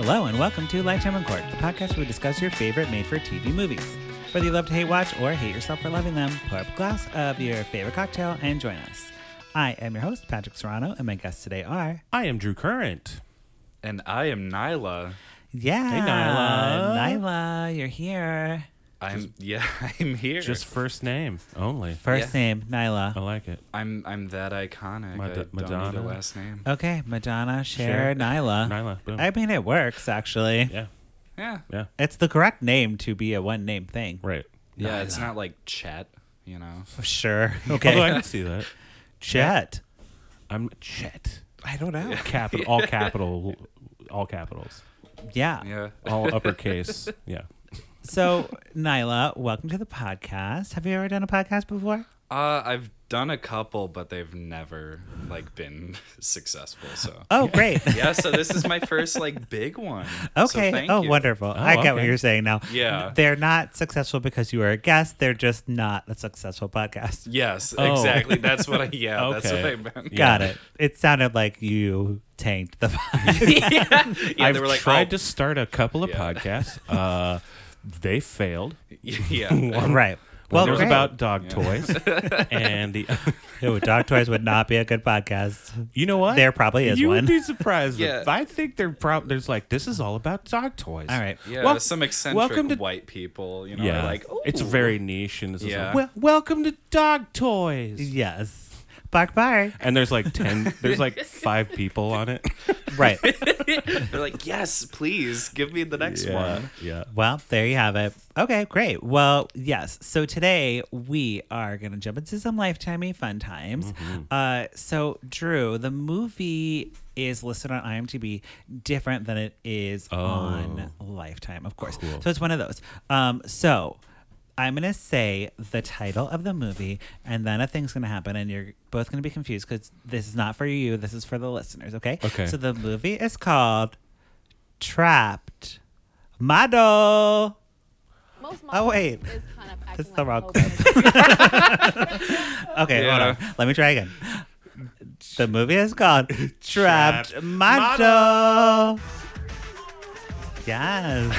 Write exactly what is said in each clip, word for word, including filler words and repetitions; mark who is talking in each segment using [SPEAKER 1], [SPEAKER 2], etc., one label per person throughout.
[SPEAKER 1] Hello and welcome to Lifetime on Court, the podcast where we discuss your favorite made-for-T V movies. Whether you love to hate watch or hate yourself for loving them, pour up a glass of your favorite cocktail and join us. I am your host, Patrick Serrano, and my guests today are...
[SPEAKER 2] I am Drew Current.
[SPEAKER 3] And I am Nyla.
[SPEAKER 1] Yeah.
[SPEAKER 2] Hey, Nyla.
[SPEAKER 1] Nyla, you're here.
[SPEAKER 3] I'm yeah, I'm here.
[SPEAKER 2] Just first name only.
[SPEAKER 1] First
[SPEAKER 3] Yeah.
[SPEAKER 1] name, Nyla.
[SPEAKER 2] I like it.
[SPEAKER 3] I'm I'm that iconic.
[SPEAKER 2] Mad-
[SPEAKER 3] I don't
[SPEAKER 2] Madonna.
[SPEAKER 3] need a last name.
[SPEAKER 1] Okay, Madonna, Cher,
[SPEAKER 2] Cher.
[SPEAKER 1] Nyla.
[SPEAKER 2] Nyla. Boom.
[SPEAKER 1] I mean, it works, actually.
[SPEAKER 2] yeah.
[SPEAKER 3] Yeah.
[SPEAKER 2] Yeah.
[SPEAKER 1] It's the correct name to be a one-name thing.
[SPEAKER 2] Right.
[SPEAKER 3] Yeah, it's not like Chet, you know.
[SPEAKER 1] Sure.
[SPEAKER 2] Although I
[SPEAKER 1] Okay.
[SPEAKER 2] can see that.
[SPEAKER 1] Chet.
[SPEAKER 2] I'm Chet.
[SPEAKER 1] I don't know.
[SPEAKER 2] Capital. All capital. All capitals.
[SPEAKER 1] Yeah.
[SPEAKER 3] Yeah.
[SPEAKER 2] All uppercase. Yeah.
[SPEAKER 1] So, Nyla, welcome to the podcast. Have you ever done a podcast before?
[SPEAKER 3] Uh I've done a couple, but they've never like been successful. So
[SPEAKER 1] Oh, great.
[SPEAKER 3] yeah, so this is my first like big one.
[SPEAKER 1] Okay.
[SPEAKER 3] So thank
[SPEAKER 1] oh,
[SPEAKER 3] you.
[SPEAKER 1] wonderful. I get what
[SPEAKER 2] okay.
[SPEAKER 1] you're saying now.
[SPEAKER 3] Yeah.
[SPEAKER 1] They're not successful because you are a guest. They're just not a successful podcast.
[SPEAKER 3] Yes,
[SPEAKER 2] Oh.
[SPEAKER 3] exactly. That's what I yeah, that's what
[SPEAKER 2] Okay.
[SPEAKER 3] I meant.
[SPEAKER 1] Got it. It sounded like you tanked the podcast.
[SPEAKER 3] yeah. Yeah,
[SPEAKER 2] I've
[SPEAKER 3] they were like
[SPEAKER 2] tried
[SPEAKER 3] oh.
[SPEAKER 2] to start a couple of
[SPEAKER 3] Yeah.
[SPEAKER 2] podcasts. Uh, they failed.
[SPEAKER 3] Yeah.
[SPEAKER 1] Right.
[SPEAKER 2] Well,
[SPEAKER 1] Well,
[SPEAKER 2] it was
[SPEAKER 1] great.
[SPEAKER 2] about dog
[SPEAKER 3] Yeah.
[SPEAKER 2] toys, and the
[SPEAKER 1] Ew, Dog Toys would not be a good podcast.
[SPEAKER 2] you know what?
[SPEAKER 1] There probably is
[SPEAKER 2] you
[SPEAKER 1] one.
[SPEAKER 2] would be surprised.
[SPEAKER 3] Yeah.
[SPEAKER 2] Yeah. I think they're prob- There's like this is all about dog toys.
[SPEAKER 1] All right.
[SPEAKER 3] Yeah,
[SPEAKER 2] Wel-
[SPEAKER 3] some eccentric
[SPEAKER 2] welcome to-
[SPEAKER 3] white people, you know,
[SPEAKER 2] Yeah,
[SPEAKER 3] are like, oh,
[SPEAKER 2] it's very niche, and this is
[SPEAKER 3] Yeah.
[SPEAKER 2] like, well, welcome to dog toys.
[SPEAKER 1] Yes. Bark, bark.
[SPEAKER 2] And there's like ten, there's like five people on it.
[SPEAKER 1] Right.
[SPEAKER 3] They're like, yes, please give me the next one.
[SPEAKER 2] Yeah.
[SPEAKER 1] Well, there you have it. Okay, great. Well, yes. So today we are going to jump into some Lifetimey fun times.
[SPEAKER 2] Mm-hmm.
[SPEAKER 1] Uh, so, Drew, the movie is listed on IMDb different than it is
[SPEAKER 2] Oh.
[SPEAKER 1] on Lifetime, of course.
[SPEAKER 2] Cool.
[SPEAKER 1] So it's one of those. Um, so I'm going to say the title of the movie, and then a thing's going to happen, and you're both going to be confused because this is not for you. This is for the listeners, okay?
[SPEAKER 2] Okay.
[SPEAKER 1] So the movie is called Trapped Model.
[SPEAKER 4] Most
[SPEAKER 1] Oh, wait.
[SPEAKER 4] Is kind of acting
[SPEAKER 1] This is the
[SPEAKER 4] like
[SPEAKER 1] wrong
[SPEAKER 4] a
[SPEAKER 1] Okay, hold
[SPEAKER 3] Yeah.
[SPEAKER 1] on. Let me try again. The movie is called Trapped,
[SPEAKER 2] Trapped
[SPEAKER 1] Model. Yes.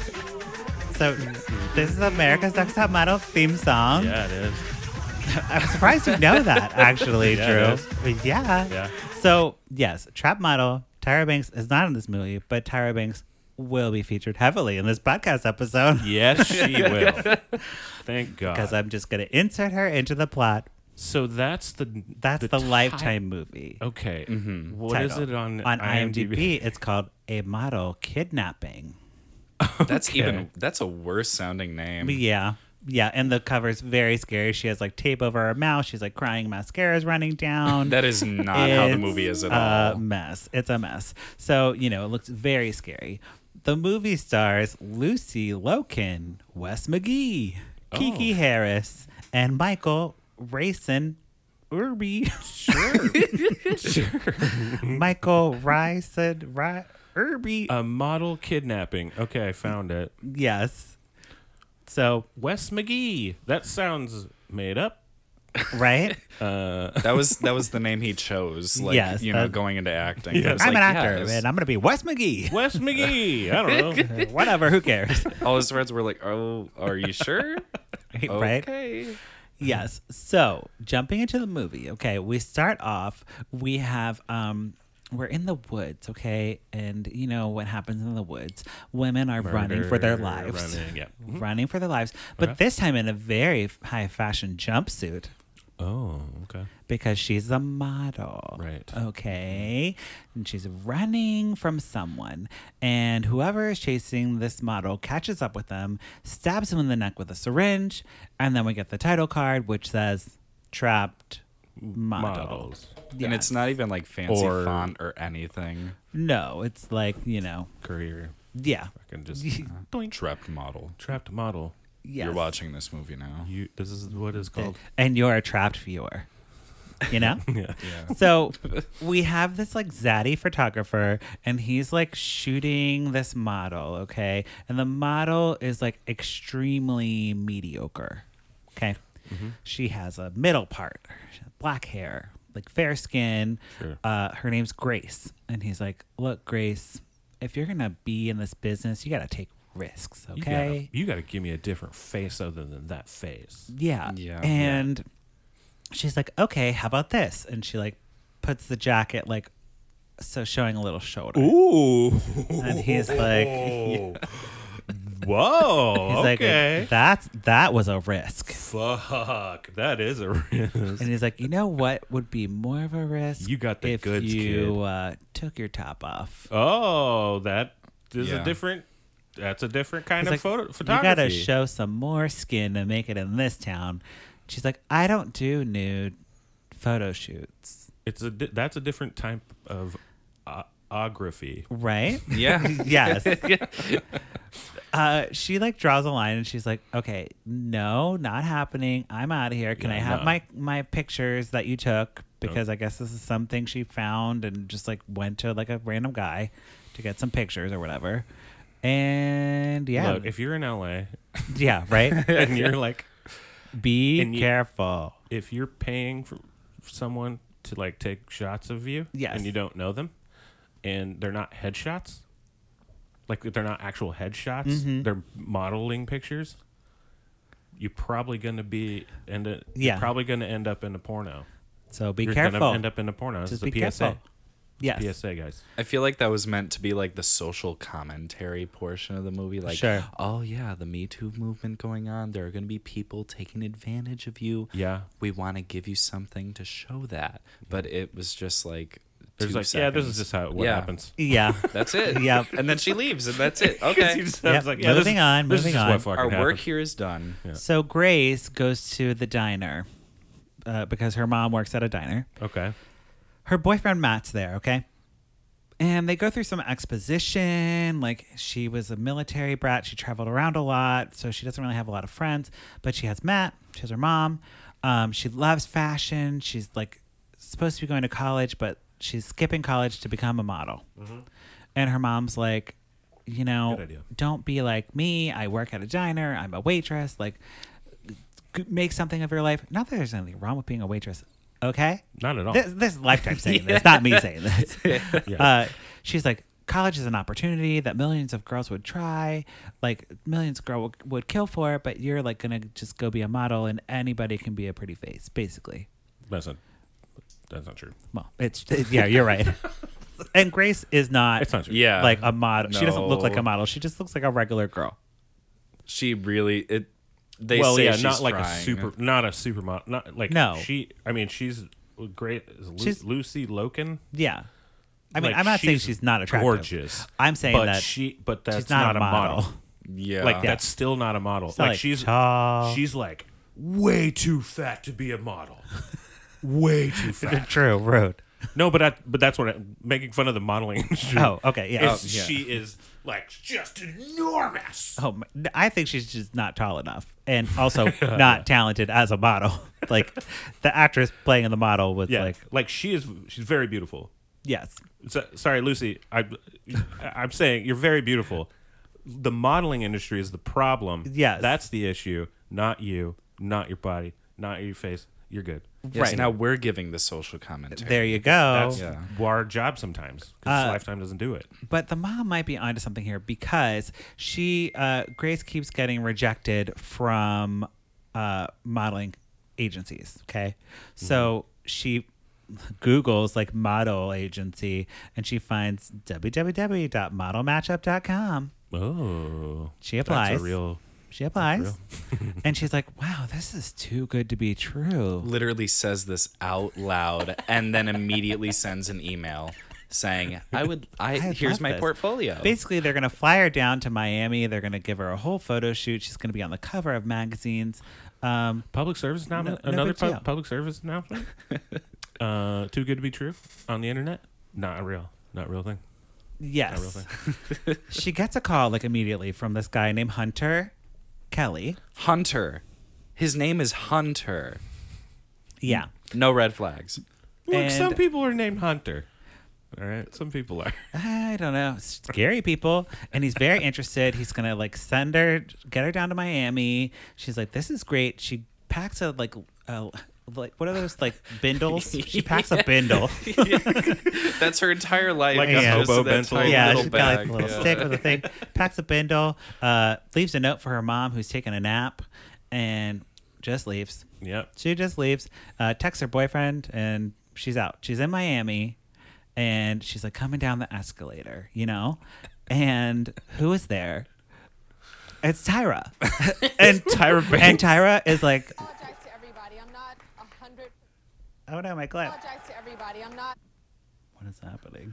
[SPEAKER 1] So this is America's Next Top Model theme song.
[SPEAKER 2] Yeah, it is.
[SPEAKER 1] I'm surprised you know that, actually,
[SPEAKER 2] Yeah, it
[SPEAKER 1] Drew. Yeah.
[SPEAKER 2] Yeah.
[SPEAKER 1] So, yes, Trap Model, Tyra Banks is not in this movie, but Tyra Banks will be featured heavily in this podcast episode
[SPEAKER 2] Yes, she will. Thank God.
[SPEAKER 1] because I'm just going to insert her into the plot.
[SPEAKER 2] so that's the
[SPEAKER 1] That's the,
[SPEAKER 2] the
[SPEAKER 1] Lifetime movie.
[SPEAKER 2] Okay.
[SPEAKER 3] Mm-hmm.
[SPEAKER 2] What is
[SPEAKER 1] title.
[SPEAKER 2] it on
[SPEAKER 1] on IMDb?
[SPEAKER 2] IMDb?
[SPEAKER 1] It's called A Model Kidnapping.
[SPEAKER 3] That's
[SPEAKER 2] Okay.
[SPEAKER 3] even that's a worse sounding name.
[SPEAKER 1] Yeah. Yeah, and the cover's very scary. She has like tape over her mouth. She's like crying. Mascara's running down.
[SPEAKER 3] That is not how the
[SPEAKER 1] It's
[SPEAKER 3] movie is at
[SPEAKER 1] a
[SPEAKER 3] all.
[SPEAKER 1] mess. It's a mess. So, you know, it looks very scary. The movie stars Lucy Loken, Wes McGee, Kiki
[SPEAKER 2] Oh.
[SPEAKER 1] Harris, and Michael Rayson Irby.
[SPEAKER 2] Sure. sure.
[SPEAKER 1] Michael Rayson Ry- Irby.
[SPEAKER 2] A model kidnapping. Okay, I found it.
[SPEAKER 1] yes. So,
[SPEAKER 2] Wes McGee. That sounds made up.
[SPEAKER 1] right?
[SPEAKER 2] Uh,
[SPEAKER 3] That was that was the name he chose. Like
[SPEAKER 1] Yes,
[SPEAKER 3] you know,
[SPEAKER 1] that-
[SPEAKER 3] going into acting.
[SPEAKER 2] Yeah.
[SPEAKER 3] It was
[SPEAKER 1] I'm
[SPEAKER 3] like,
[SPEAKER 1] an actor,
[SPEAKER 3] yes.
[SPEAKER 1] and I'm going to be Wes McGee.
[SPEAKER 2] Wes McGee. I don't know.
[SPEAKER 1] Whatever, who cares?
[SPEAKER 3] All his friends were like, "Oh, are you sure?"
[SPEAKER 1] Right?
[SPEAKER 3] Okay.
[SPEAKER 1] Yes. So jumping into the movie, okay, we start off, we have um we're in the woods, okay? And you know what happens in the woods. Women are running for their
[SPEAKER 2] Murder,
[SPEAKER 1] lives.
[SPEAKER 2] running, yeah. Mhm.
[SPEAKER 1] Running for their lives. But
[SPEAKER 2] Okay.
[SPEAKER 1] this time in a very high fashion jumpsuit
[SPEAKER 2] Oh, okay.
[SPEAKER 1] because she's a model.
[SPEAKER 2] Right.
[SPEAKER 1] Okay. And she's running from someone. And whoever is chasing this model catches up with them, stabs him in the neck with a syringe. And then we get the title card, which says Trapped Model.
[SPEAKER 2] Models.
[SPEAKER 3] And it's
[SPEAKER 1] Yes.
[SPEAKER 3] not even like fancy
[SPEAKER 2] Or-
[SPEAKER 3] font or anything.
[SPEAKER 1] No, it's like, you know,
[SPEAKER 2] Career.
[SPEAKER 1] yeah.
[SPEAKER 2] I can just
[SPEAKER 3] Doink. Trapped model.
[SPEAKER 2] trapped model.
[SPEAKER 1] Yes.
[SPEAKER 3] You're watching this movie now.
[SPEAKER 2] You. This is what it's called.
[SPEAKER 1] And you're a trapped viewer. You know?
[SPEAKER 2] Yeah.
[SPEAKER 3] Yeah.
[SPEAKER 1] So we have this like zaddy photographer, and he's like shooting this model, okay? And the model is like extremely mediocre, okay?
[SPEAKER 2] Mm-hmm.
[SPEAKER 1] She has a middle part, she has black hair, like fair skin.
[SPEAKER 2] Sure.
[SPEAKER 1] Uh, her name's Grace, and he's like, "Look, Grace, if you're gonna be in this business, you gotta take risks,
[SPEAKER 2] You
[SPEAKER 1] okay?
[SPEAKER 2] gotta, you gotta give me a different face other than that face.
[SPEAKER 1] Yeah.
[SPEAKER 3] Yeah.
[SPEAKER 1] And she's like, okay, how about this? And she like puts the jacket like so showing a little shoulder.
[SPEAKER 2] Ooh.
[SPEAKER 1] And he's like,
[SPEAKER 2] Whoa.
[SPEAKER 1] he's
[SPEAKER 2] okay.
[SPEAKER 1] like, that's that was a risk.
[SPEAKER 2] Fuck. That is a risk.
[SPEAKER 1] And he's like, you know what would be more of a risk?
[SPEAKER 2] You got the
[SPEAKER 1] if
[SPEAKER 2] goods,
[SPEAKER 1] you
[SPEAKER 2] kid.
[SPEAKER 1] uh, took your top off.
[SPEAKER 2] Oh, that is
[SPEAKER 3] Yeah.
[SPEAKER 2] a different. That's a different kind
[SPEAKER 1] He's
[SPEAKER 2] of
[SPEAKER 1] like,
[SPEAKER 2] photo
[SPEAKER 1] you
[SPEAKER 2] photography.
[SPEAKER 1] gotta show some more skin to make it in this town. She's like, I don't do nude photo shoots,
[SPEAKER 2] It's a di- that's a different type of uh, ography.
[SPEAKER 1] right?
[SPEAKER 3] Yeah.
[SPEAKER 1] Yes. Uh, she like draws a line and she's like, okay, no, not happening. I'm out of here. Can
[SPEAKER 2] Yeah,
[SPEAKER 1] I have
[SPEAKER 2] no.
[SPEAKER 1] my my pictures that you took? Because I guess this is something she found and just like went to like a random guy to get some pictures or whatever. And yeah,
[SPEAKER 2] Look, if you're in L A
[SPEAKER 1] yeah, right.
[SPEAKER 2] and you're like,
[SPEAKER 1] Be
[SPEAKER 2] And you-
[SPEAKER 1] careful.
[SPEAKER 2] if you're paying for someone to like take shots of you,
[SPEAKER 1] Yes.
[SPEAKER 2] and you don't know them, and they're not headshots, like they're not actual headshots,
[SPEAKER 1] Mhm.
[SPEAKER 2] they're modeling pictures. You're probably gonna be end up,
[SPEAKER 1] Yeah.
[SPEAKER 2] You're probably gonna end up in a porno.
[SPEAKER 1] So be
[SPEAKER 2] you're
[SPEAKER 1] careful.
[SPEAKER 2] gonna end up in a porno. This
[SPEAKER 1] Just
[SPEAKER 2] is a
[SPEAKER 1] be
[SPEAKER 2] P S A.
[SPEAKER 1] careful. Yes.
[SPEAKER 2] P S A, guys.
[SPEAKER 3] I feel like that was meant to be like the social commentary portion of the movie. Like,
[SPEAKER 1] Sure.
[SPEAKER 3] oh yeah, the Me Too movement going on. There are going to be people taking advantage of you.
[SPEAKER 2] Yeah.
[SPEAKER 3] We want to give you something to show that. But it was just like
[SPEAKER 2] There's
[SPEAKER 3] two
[SPEAKER 2] like, yeah, this is
[SPEAKER 3] seconds.
[SPEAKER 2] just how what
[SPEAKER 3] Yeah.
[SPEAKER 2] happens.
[SPEAKER 1] Yeah.
[SPEAKER 3] That's it.
[SPEAKER 1] Yep.
[SPEAKER 3] And then she leaves, and that's it.
[SPEAKER 2] He
[SPEAKER 3] Okay.
[SPEAKER 2] just
[SPEAKER 1] Yep.
[SPEAKER 2] sounds like, yeah,
[SPEAKER 1] Moving
[SPEAKER 2] this,
[SPEAKER 1] on,
[SPEAKER 2] This
[SPEAKER 1] moving
[SPEAKER 2] is just
[SPEAKER 1] on.
[SPEAKER 2] what fucking
[SPEAKER 3] Our work
[SPEAKER 2] happens.
[SPEAKER 3] here is done.
[SPEAKER 2] Yeah.
[SPEAKER 1] So Grace goes to the diner uh, because her mom works at a diner.
[SPEAKER 2] Okay.
[SPEAKER 1] Her boyfriend Matt's there, okay? And they go through some exposition. Like, she was a military brat. She traveled around a lot, so she doesn't really have a lot of friends. But she has Matt. She has her mom. Um, she loves fashion. She's, like, supposed to be going to college, but she's skipping college to become a model. And her mom's like, you know,
[SPEAKER 2] Good idea.
[SPEAKER 1] don't be like me. I work at a diner. I'm a waitress. Like, g- make something of your life. Not that there's anything wrong with being a waitress. Okay?
[SPEAKER 2] Not at all.
[SPEAKER 1] This, this is Lifetime saying this, not me saying this.
[SPEAKER 2] Yeah.
[SPEAKER 1] Uh, she's like, college is an opportunity that millions of girls would try, like millions of girls would, would kill for, but you're like gonna just go be a model, and anybody can be a pretty face, basically.
[SPEAKER 2] That's not. That's not true.
[SPEAKER 1] Well, it's yeah, you're right. And Grace is not,
[SPEAKER 2] It's not true.
[SPEAKER 3] Yeah.
[SPEAKER 1] like a model. She doesn't look like a
[SPEAKER 3] No.
[SPEAKER 1] model. She just looks like a regular girl.
[SPEAKER 3] She really it. They
[SPEAKER 2] well,
[SPEAKER 3] say
[SPEAKER 2] yeah,
[SPEAKER 3] she's
[SPEAKER 2] not like
[SPEAKER 3] trying.
[SPEAKER 2] a super, not a supermodel, not like
[SPEAKER 1] No.
[SPEAKER 2] She, I mean, she's great. Is Lu-
[SPEAKER 1] She's-
[SPEAKER 2] Lucy Loken.
[SPEAKER 1] Yeah. I mean,
[SPEAKER 2] Like,
[SPEAKER 1] I'm not saying
[SPEAKER 2] she's
[SPEAKER 1] she's not attractive.
[SPEAKER 2] Gorgeous.
[SPEAKER 1] I'm saying
[SPEAKER 2] but
[SPEAKER 1] that
[SPEAKER 2] she, but that's
[SPEAKER 1] she's not, a model.
[SPEAKER 3] Yeah.
[SPEAKER 2] Like
[SPEAKER 1] Yeah.
[SPEAKER 2] that's still not a model.
[SPEAKER 1] She's
[SPEAKER 2] Like,
[SPEAKER 1] not, like,
[SPEAKER 2] she's
[SPEAKER 1] tall.
[SPEAKER 2] she's like way too fat to be a model. way too fat.
[SPEAKER 1] True, rude.
[SPEAKER 2] No, but I, but that's what I'm making fun of the modeling industry.
[SPEAKER 1] Oh, okay, yeah.
[SPEAKER 2] Is
[SPEAKER 3] Oh, yeah.
[SPEAKER 2] She is like just enormous.
[SPEAKER 1] Oh, my- I think she's just not tall enough, and also not talented as a model. Like the actress playing the model was
[SPEAKER 2] Yeah,
[SPEAKER 1] like,
[SPEAKER 2] like she is. She's very beautiful.
[SPEAKER 1] yes,
[SPEAKER 2] So, sorry, Lucy. I, I'm saying you're very beautiful. The modeling industry is the problem.
[SPEAKER 1] Yes.
[SPEAKER 2] That's the issue. Not you. Not your body. Not your face. You're good.
[SPEAKER 3] Yes,
[SPEAKER 1] right.
[SPEAKER 3] now we're giving the social commentary.
[SPEAKER 1] there you go.
[SPEAKER 2] That's
[SPEAKER 3] Yeah.
[SPEAKER 2] our job sometimes because
[SPEAKER 1] Uh,
[SPEAKER 2] Lifetime doesn't do it.
[SPEAKER 1] But the mom might be onto something here because she, uh, Grace, keeps getting rejected from uh, modeling agencies. Okay, so she Googles like model agency, and she finds w w w dot model matchup dot com.
[SPEAKER 2] Oh,
[SPEAKER 1] She applies.
[SPEAKER 2] That's a real.
[SPEAKER 1] She applies,
[SPEAKER 2] real.
[SPEAKER 1] and she's like, "Wow, this is too good to be true."
[SPEAKER 3] Literally says this out loud and then immediately sends an email saying, "I would. I,
[SPEAKER 1] I
[SPEAKER 3] here's
[SPEAKER 1] love
[SPEAKER 3] my
[SPEAKER 1] this.
[SPEAKER 3] portfolio."
[SPEAKER 1] Basically, they're gonna fly her down to Miami. They're gonna give her a whole photo shoot. She's gonna be on the cover of magazines. Um,
[SPEAKER 2] Public service announcement.
[SPEAKER 1] No- no
[SPEAKER 2] Another
[SPEAKER 1] big deal.
[SPEAKER 2] pu- public service announcement. uh, too good to be true on the internet. Not a real. Not a real thing.
[SPEAKER 1] yes,
[SPEAKER 2] Not a real thing.
[SPEAKER 1] she gets a call like immediately from this guy named Hunter Kelly.
[SPEAKER 3] Hunter. His name is Hunter.
[SPEAKER 1] Yeah,
[SPEAKER 3] No red flags.
[SPEAKER 2] Look,
[SPEAKER 1] And-
[SPEAKER 2] some people are named Hunter. All right, some people are.
[SPEAKER 1] I don't know, scary people. And he's very interested. He's gonna like send her, get her down to Miami. She's like, "This is great." She packs a like a like what are those like bindles? She packs a bindle.
[SPEAKER 3] That's her entire life.
[SPEAKER 2] Like
[SPEAKER 1] a
[SPEAKER 3] is just
[SPEAKER 2] hobo
[SPEAKER 3] that
[SPEAKER 2] bento.
[SPEAKER 3] tiny
[SPEAKER 1] Yeah,
[SPEAKER 3] little
[SPEAKER 1] she's got like
[SPEAKER 3] bag.
[SPEAKER 1] a little
[SPEAKER 3] Yeah.
[SPEAKER 1] stick with a thing. Packs a bindle. Uh, leaves a note for her mom who's taking a nap, and just leaves.
[SPEAKER 2] Yep.
[SPEAKER 1] She just leaves. Uh, texts her boyfriend, and she's out. She's in Miami, and she's like coming down the escalator, you know. And who is there? It's Tyra. and
[SPEAKER 2] Tyra Banks.
[SPEAKER 1] And Tyra is like,
[SPEAKER 4] Apologize to everybody. I'm not a hundred.
[SPEAKER 1] oh no, my clip.
[SPEAKER 4] Apologize to everybody. I'm not.
[SPEAKER 1] What is happening?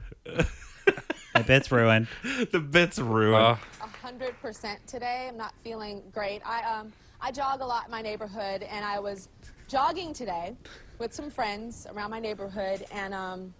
[SPEAKER 1] My bit's ruined.
[SPEAKER 2] The bit's ruined.
[SPEAKER 3] Uh,
[SPEAKER 4] A hundred percent today. I'm not feeling great. I um I jog a lot in my neighborhood, and I was jogging today with some friends around my neighborhood, and um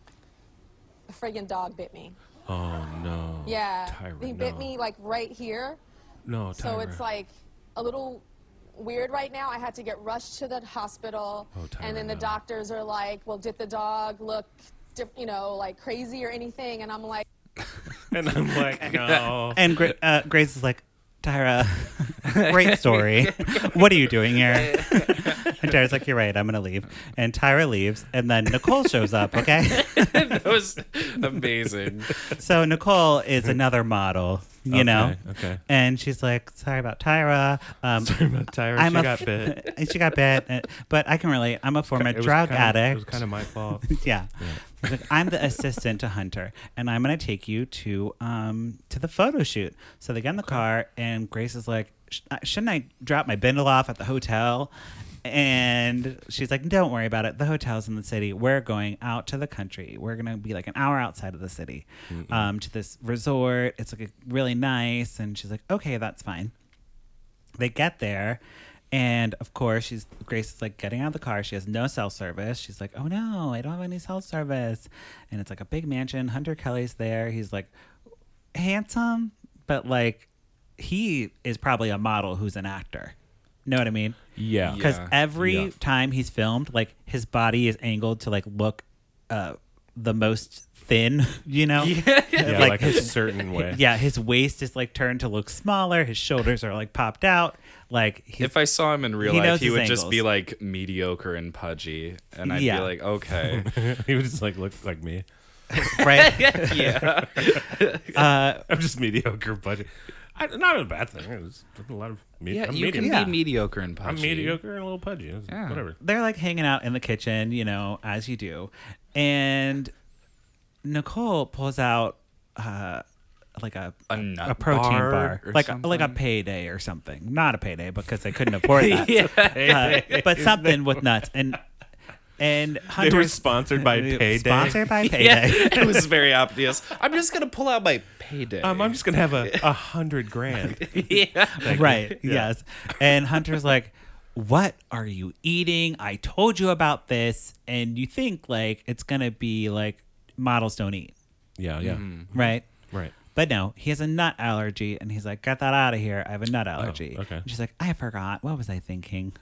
[SPEAKER 4] a friggin' dog bit me.
[SPEAKER 2] oh no.
[SPEAKER 4] Yeah,
[SPEAKER 2] Tyra,
[SPEAKER 4] he
[SPEAKER 2] no.
[SPEAKER 4] bit me like right here.
[SPEAKER 2] No, Tyra.
[SPEAKER 4] So it's like a little weird right now. I had to get rushed to the hospital,
[SPEAKER 2] Oh, Tyra,
[SPEAKER 4] and then the
[SPEAKER 2] no.
[SPEAKER 4] doctors are like, "Well, did the dog look, di- you know, like crazy or anything?" And I'm like.
[SPEAKER 2] And I'm like, no.
[SPEAKER 1] And Gra- uh, Grace is like, Tyra, great story. What are you doing here? And Tyra's like, you're right, I'm going to leave. And Tyra leaves, and then Nicole shows up, okay?
[SPEAKER 3] that was amazing.
[SPEAKER 1] So Nicole is another model, you
[SPEAKER 2] Okay,
[SPEAKER 1] know?
[SPEAKER 2] okay.
[SPEAKER 1] And she's like, sorry about Tyra. Um,
[SPEAKER 2] Sorry about Tyra.
[SPEAKER 1] I'm
[SPEAKER 2] she
[SPEAKER 1] a
[SPEAKER 2] got
[SPEAKER 1] f-
[SPEAKER 2] bit.
[SPEAKER 1] she got bit. uh, But I can relate. I'm a former
[SPEAKER 2] It was
[SPEAKER 1] drug
[SPEAKER 2] kinda-
[SPEAKER 1] addict.
[SPEAKER 2] It was kind of my fault.
[SPEAKER 1] yeah. He's like, I'm the assistant to Hunter, and I'm gonna take you to um to the photo shoot. So they get in the car, and Grace is like, Sh- uh, shouldn't I drop my bindle off at the hotel? And she's like, don't worry about it. The hotel's in the city. We're going out to the country. We're gonna be like an hour outside of the city, um, to this resort. It's like a, really nice. And she's like, okay, that's fine. They get there. And of course, she's Grace is like getting out of the car. She has no cell service. She's like, "Oh no, I don't have any cell service." And it's like a big mansion. Hunter Kelly's there. He's like handsome, but like he is probably a model who's an actor. Know what I mean?
[SPEAKER 2] Yeah.
[SPEAKER 1] Because
[SPEAKER 3] Yeah.
[SPEAKER 1] every
[SPEAKER 2] Yeah.
[SPEAKER 1] time he's filmed, like his body is angled to like look uh, the most thin. You know?
[SPEAKER 2] Yeah,
[SPEAKER 1] like
[SPEAKER 2] like, a certain way.
[SPEAKER 1] Yeah, his waist is like turned to look smaller. His shoulders are like popped out. Like he's,
[SPEAKER 3] If I saw him in real
[SPEAKER 1] He
[SPEAKER 3] life,
[SPEAKER 1] knows
[SPEAKER 3] he
[SPEAKER 1] his
[SPEAKER 3] would just be
[SPEAKER 1] angles.
[SPEAKER 3] like mediocre and pudgy, and I'd
[SPEAKER 1] Yeah.
[SPEAKER 3] be like, okay,
[SPEAKER 2] He would just like look like me.
[SPEAKER 1] right.
[SPEAKER 3] yeah.
[SPEAKER 1] Uh,
[SPEAKER 2] I'm just mediocre, but I, not a bad thing. It's a lot of me.
[SPEAKER 3] Yeah,
[SPEAKER 2] I'm
[SPEAKER 3] you
[SPEAKER 2] medium.
[SPEAKER 3] can
[SPEAKER 1] Yeah.
[SPEAKER 3] be mediocre and
[SPEAKER 2] I'm
[SPEAKER 3] pudgy.
[SPEAKER 2] mediocre and a little pudgy. It's
[SPEAKER 3] Yeah.
[SPEAKER 2] Whatever.
[SPEAKER 1] they're like hanging out in the kitchen, you know, as you do. And Nicole pulls out uh, like a
[SPEAKER 3] A nut
[SPEAKER 1] a protein
[SPEAKER 3] bar
[SPEAKER 1] bar,
[SPEAKER 3] or
[SPEAKER 1] like a, like a
[SPEAKER 3] something?
[SPEAKER 1] payday or something. Not a payday because they couldn't afford that.
[SPEAKER 3] Yeah.
[SPEAKER 1] Uh, but something with nuts and and
[SPEAKER 2] They were
[SPEAKER 1] Hunter's
[SPEAKER 2] sponsored by Payday.
[SPEAKER 1] Sponsored by
[SPEAKER 3] Yeah,
[SPEAKER 1] Payday.
[SPEAKER 3] it was very obvious. I'm just gonna pull out my payday.
[SPEAKER 2] Um, I'm just gonna have a, a hundred grand.
[SPEAKER 3] yeah.
[SPEAKER 1] Right. Yes. And Hunter's like, what are you eating? I told you about this. And you think like it's going to be like models don't eat.
[SPEAKER 2] Yeah, yeah.
[SPEAKER 1] Right.
[SPEAKER 2] Right.
[SPEAKER 1] But no, he has a nut allergy. And he's like, get that out of here. I have a nut allergy.
[SPEAKER 2] okay.
[SPEAKER 1] And she's like, I forgot. What was I thinking?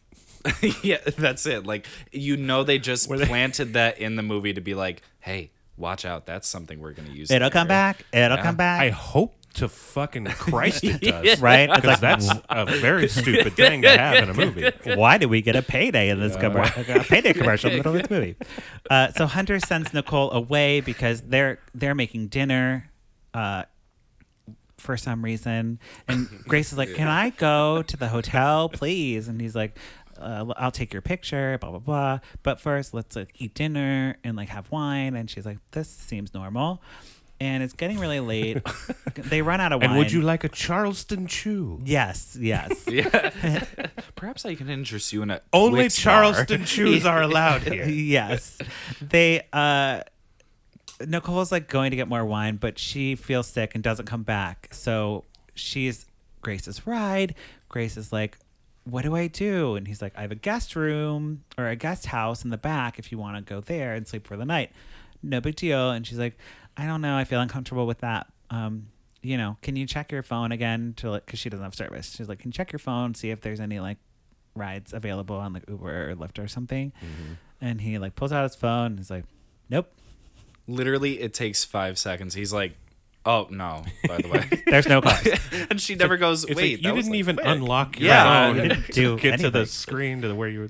[SPEAKER 3] Yeah, that's it. Like, you know, they just
[SPEAKER 2] Were they-
[SPEAKER 3] planted that in the movie to be like, hey, watch out. That's something we're gonna use.
[SPEAKER 1] It'll
[SPEAKER 3] later.
[SPEAKER 1] come back. It'll
[SPEAKER 3] Yeah.
[SPEAKER 1] come back.
[SPEAKER 2] I hope to fucking Christ it does.
[SPEAKER 1] right. It's
[SPEAKER 2] Because
[SPEAKER 1] like,
[SPEAKER 2] that's a very stupid thing to have in a movie.
[SPEAKER 1] why did we get a payday in this commercial? A payday commercial in the middle of this movie. Uh, so Hunter sends Nicole away because they're they're making dinner uh, for some reason, and Grace is like, "Can I go to the hotel, please?" And he's like, uh, "I'll take your picture." Blah blah blah. But first, let's like eat dinner and like have wine. And she's like, "This seems normal." And it's getting really late. They run out of wine.
[SPEAKER 2] And would you like a Charleston chew?
[SPEAKER 1] Yes, yes.
[SPEAKER 3] Yeah. Perhaps I can interest you in a
[SPEAKER 2] Only
[SPEAKER 3] Twix
[SPEAKER 2] Charleston
[SPEAKER 3] bar.
[SPEAKER 2] chews are allowed here.
[SPEAKER 1] Yes. They uh Nicole's like going to get more wine, but she feels sick and doesn't come back. So she's Grace's ride. Grace is like, what do I do? And he's like, I have a guest room or a guest house in the back if you want to go there and sleep for the night. No big deal. And she's like, I don't know. I feel uncomfortable with that. Um, you know, can you check your phone again to like, cause she doesn't have service. She's like, can you check your phone, see if there's any like rides available on like Uber or Lyft or something.
[SPEAKER 2] Mm-hmm.
[SPEAKER 1] And he like pulls out his phone and he's like, nope,
[SPEAKER 3] Literally, it takes five seconds. He's like, oh, no, by the way.
[SPEAKER 1] there's no cars.
[SPEAKER 3] And she never goes,
[SPEAKER 2] It's
[SPEAKER 3] wait,
[SPEAKER 2] like,
[SPEAKER 3] that
[SPEAKER 2] you
[SPEAKER 3] was,
[SPEAKER 2] didn't
[SPEAKER 3] like,
[SPEAKER 2] even
[SPEAKER 3] quick."
[SPEAKER 2] unlock your
[SPEAKER 3] Yeah.
[SPEAKER 2] phone
[SPEAKER 1] You didn't do
[SPEAKER 2] to get to the
[SPEAKER 1] anything.
[SPEAKER 2] screen to the where you would. Yeah.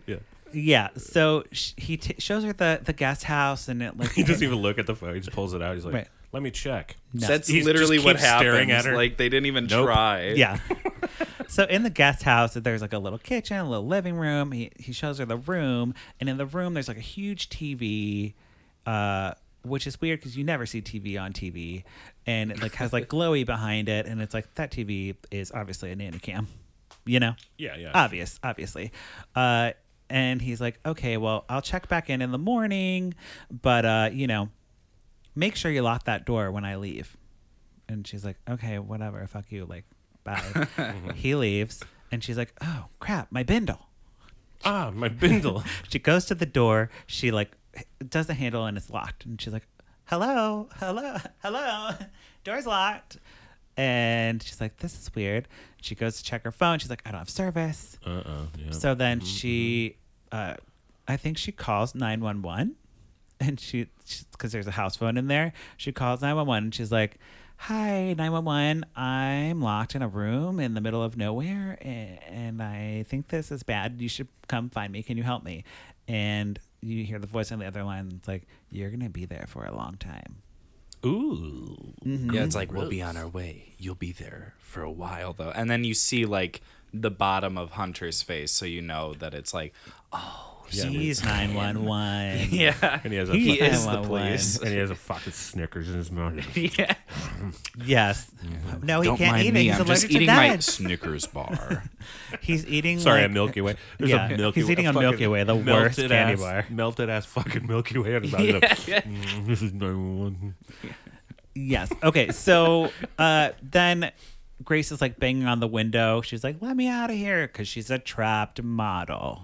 [SPEAKER 1] Yeah. So sh- he t- shows her the, the guest house, and it like
[SPEAKER 2] He doesn't even look at the phone. He just pulls it out. He's like,
[SPEAKER 1] Right.
[SPEAKER 2] "Let me check."
[SPEAKER 1] No.
[SPEAKER 3] That's
[SPEAKER 2] He
[SPEAKER 3] literally
[SPEAKER 2] just
[SPEAKER 3] what
[SPEAKER 2] keeps staring
[SPEAKER 3] happens.
[SPEAKER 2] at her.
[SPEAKER 3] Like they didn't even
[SPEAKER 2] Nope.
[SPEAKER 3] try.
[SPEAKER 1] Yeah. So in the guest house, there's like a little kitchen, a little living room. He he shows her the room, and in the room there's like a huge T V, uh, which is weird because you never see T V on T V, and it like has like glowy behind it, and it's like that T V is obviously a nanny cam, you know?
[SPEAKER 2] Yeah, yeah.
[SPEAKER 1] Obvious, obviously. Uh, and he's like, okay, well, I'll check back in in the morning, but uh, you know, make sure you lock that door when I leave. And she's like, okay, whatever, fuck you, like, bye. He leaves, and she's like, oh crap, my bindle.
[SPEAKER 2] Ah, my bindle.
[SPEAKER 1] She goes to the door, she like does the handle, and it's locked, and she's like, hello, hello, hello, door's locked. And she's like, this is weird. She goes to check her phone. She's like, I don't have service.
[SPEAKER 2] Uh oh. Yeah.
[SPEAKER 1] So then she, uh, I think she calls nine one one, and she, because there's a house phone in there, she calls nine one one, and she's like, hi, nine one one, I'm locked in a room in the middle of nowhere, and, and I think this is bad. You should come find me. Can you help me? And you hear the voice on the other line. It's like, you're going to be there for a long time.
[SPEAKER 2] Ooh.
[SPEAKER 3] Yeah, it's like, we'll be on our way. You'll be there for a while, though. And then you see, like, the bottom of Hunter's face, so you know that it's like, oh,
[SPEAKER 2] Yeah,
[SPEAKER 1] He's nine one one.
[SPEAKER 3] yeah.
[SPEAKER 2] And he has a
[SPEAKER 3] He
[SPEAKER 2] fucking-
[SPEAKER 3] is the
[SPEAKER 1] nine one one.
[SPEAKER 3] police.
[SPEAKER 2] And he has a fucking Snickers in his mouth.
[SPEAKER 3] Yeah.
[SPEAKER 1] Yes. No, he
[SPEAKER 3] Don't
[SPEAKER 1] can't
[SPEAKER 3] mind
[SPEAKER 1] eat it.
[SPEAKER 3] me.
[SPEAKER 1] He's
[SPEAKER 3] I'm
[SPEAKER 1] allergic
[SPEAKER 3] just
[SPEAKER 1] to
[SPEAKER 3] eating my
[SPEAKER 1] nuts.
[SPEAKER 3] Snickers bar.
[SPEAKER 1] He's eating.
[SPEAKER 2] Sorry,
[SPEAKER 1] like,
[SPEAKER 2] a Milky Way. There's
[SPEAKER 1] yeah,
[SPEAKER 2] a Milky
[SPEAKER 1] he's
[SPEAKER 2] Way.
[SPEAKER 1] eating a
[SPEAKER 2] fucking
[SPEAKER 1] Milky Way, the worst
[SPEAKER 2] melted
[SPEAKER 1] candy
[SPEAKER 2] ass,
[SPEAKER 1] bar.
[SPEAKER 2] Melted ass fucking Milky Way. And about
[SPEAKER 3] Yeah,
[SPEAKER 2] it.
[SPEAKER 3] yeah.
[SPEAKER 2] Mm, this is nine one one.
[SPEAKER 1] Yes. Okay. So uh, then Grace is like banging on the window. She's like, "Let me out of here," because she's a trapped model.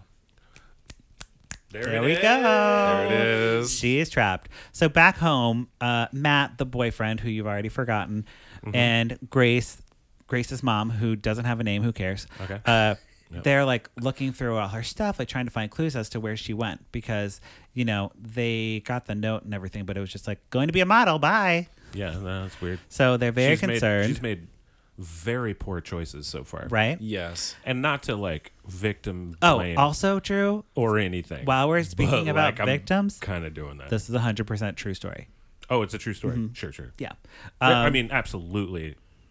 [SPEAKER 1] There we go.
[SPEAKER 3] There it is.
[SPEAKER 1] She is trapped. So back home, uh, Matt, the boyfriend, who you've already forgotten, and Grace, Grace's mom, who doesn't have a name, who cares?
[SPEAKER 2] Okay.
[SPEAKER 1] Uh,
[SPEAKER 2] Yep.
[SPEAKER 1] They're like looking through all her stuff, like trying to find clues as to where she went, because you know they got the note and everything, but it was just like, going to be a model. Bye.
[SPEAKER 2] Yeah, no, that's weird.
[SPEAKER 1] So they're very
[SPEAKER 2] she's made-
[SPEAKER 1] concerned,
[SPEAKER 2] she's made very poor choices so far.
[SPEAKER 1] right?
[SPEAKER 3] Yes.
[SPEAKER 2] And not to like victim
[SPEAKER 1] Oh,
[SPEAKER 2] blame
[SPEAKER 1] also true.
[SPEAKER 2] or anything.
[SPEAKER 1] While we're speaking
[SPEAKER 2] But,
[SPEAKER 1] about
[SPEAKER 2] like, I'm
[SPEAKER 1] victims,
[SPEAKER 2] kind of doing that.
[SPEAKER 1] this is a hundred percent true story.
[SPEAKER 2] Oh, it's a true story. Sure, sure.
[SPEAKER 1] Yeah.
[SPEAKER 2] I
[SPEAKER 1] Um,
[SPEAKER 2] mean, absolutely.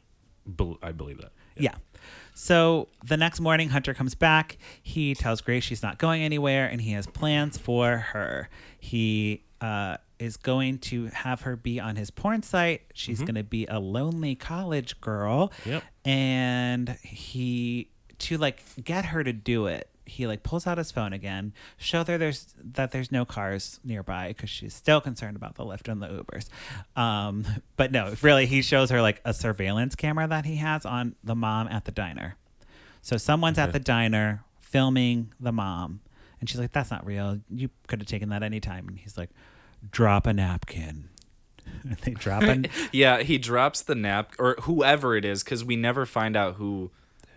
[SPEAKER 2] Bel I believe that.
[SPEAKER 1] Yeah. So the next morning, Hunter comes back. He tells Grace she's not going anywhere, and he has plans for her. He uh, is going to have her be on his porn site. She's going to be a lonely college girl.
[SPEAKER 2] Yep.
[SPEAKER 1] And he, to like get her to do it, he like pulls out his phone again, show her there's that there's no cars nearby because she's still concerned about the Lyft and the Ubers. Um, but no, really, he shows her like a surveillance camera that he has on the mom at the diner. So someone's at
[SPEAKER 2] Okay.
[SPEAKER 1] the diner filming the mom, and she's like, "That's not real. You could have taken that anytime." And he's like, "Drop a napkin." And they drop an
[SPEAKER 3] Yeah, he drops the nap, or whoever it is, because we never find out who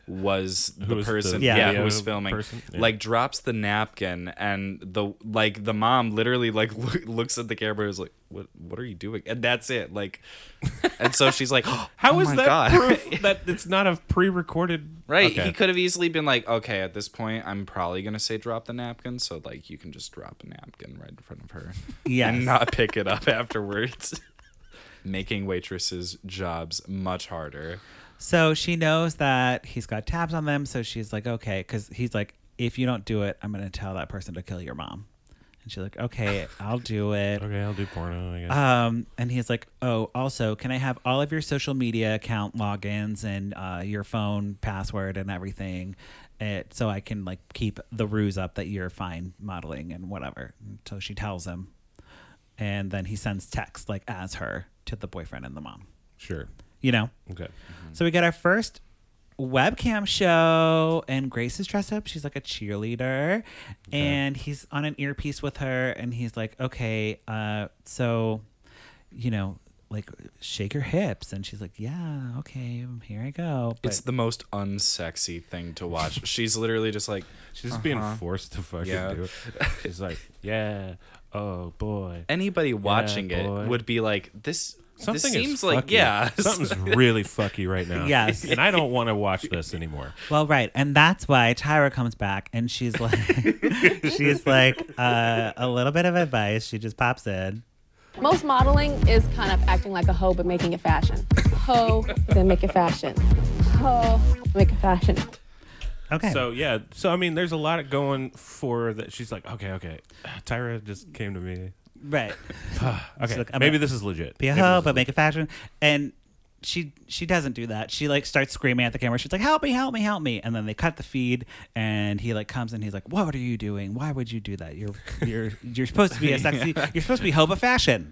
[SPEAKER 3] was the
[SPEAKER 2] Who was the
[SPEAKER 3] person.
[SPEAKER 1] Yeah.
[SPEAKER 3] yeah,
[SPEAKER 2] video
[SPEAKER 3] who was filming.
[SPEAKER 2] person? Yeah.
[SPEAKER 3] Like drops the napkin, and the like the mom literally like loo- looks at the camera and is like, "What? What are you doing?" And that's it. Like, and so she's like,
[SPEAKER 2] How
[SPEAKER 3] "Oh
[SPEAKER 2] is
[SPEAKER 3] my
[SPEAKER 2] that
[SPEAKER 3] God."
[SPEAKER 2] proof that it's not a pre-recorded?
[SPEAKER 3] Right,
[SPEAKER 2] Okay.
[SPEAKER 3] he could have easily been like, okay, at this point, I'm probably gonna say drop the napkin, so like you can just drop a napkin right in front of her,
[SPEAKER 1] Yes.
[SPEAKER 3] and not pick it up afterwards, making waitresses' jobs much harder.
[SPEAKER 1] So she knows that he's got tabs on them. So she's like, okay, because he's like, if you don't do it, I'm going to tell that person to kill your mom. And she's like, okay, I'll do it.
[SPEAKER 2] Okay, I'll do porno. I guess.
[SPEAKER 1] Um, and he's like, oh, also, can I have all of your social media account logins and uh, your phone password and everything, it, so I can like keep the ruse up that you're fine modeling and whatever. So she tells him, and then he sends text like as her to the boyfriend and the mom.
[SPEAKER 2] Sure.
[SPEAKER 1] You know.
[SPEAKER 2] Okay.
[SPEAKER 1] So we get our first webcam show, and Grace is dressed up. She's like a cheerleader, and he's on an earpiece with her, and he's like, okay, uh, so, you know, like shake your hips. And she's like, yeah, okay, here I go. But
[SPEAKER 3] It's the most unsexy thing to watch. She's literally just like,
[SPEAKER 2] She's just being
[SPEAKER 3] Uh-huh.
[SPEAKER 2] forced to fucking
[SPEAKER 3] Yeah.
[SPEAKER 2] do it. She's like, yeah, oh boy.
[SPEAKER 3] anybody watching
[SPEAKER 2] boy.
[SPEAKER 3] it would be like, this
[SPEAKER 2] Something
[SPEAKER 3] seems
[SPEAKER 2] is
[SPEAKER 3] like-
[SPEAKER 2] fucky.
[SPEAKER 3] yeah.
[SPEAKER 2] Something's really fucky right now.
[SPEAKER 1] Yes.
[SPEAKER 2] And I don't want to watch this anymore.
[SPEAKER 1] Well, right, and that's why Tyra comes back, and she's like, she's like uh, a little bit of advice. She just pops in.
[SPEAKER 4] Most modeling is kind of acting like a hoe, but making it fashion. Hoe, then make it fashion. Hoe, make it fashion.
[SPEAKER 1] Okay.
[SPEAKER 2] So yeah, so I mean, there's a lot of going for that. She's like, okay, okay. Tyra just came to me.
[SPEAKER 1] right.
[SPEAKER 2] Okay,
[SPEAKER 1] like, I'm
[SPEAKER 2] maybe
[SPEAKER 1] a-
[SPEAKER 2] this is legit.
[SPEAKER 1] Be a
[SPEAKER 2] Maybe
[SPEAKER 1] hoe,
[SPEAKER 2] this
[SPEAKER 1] but
[SPEAKER 2] is
[SPEAKER 1] make it fashion. And she she doesn't do that. She like starts screaming at the camera. She's like, "Help me, help me, help me!" And then they cut the feed, and he like comes and he's like, "What are you doing? Why would you do that? You're you're you're supposed to be a sexy. You're supposed to be hoe, but fashion."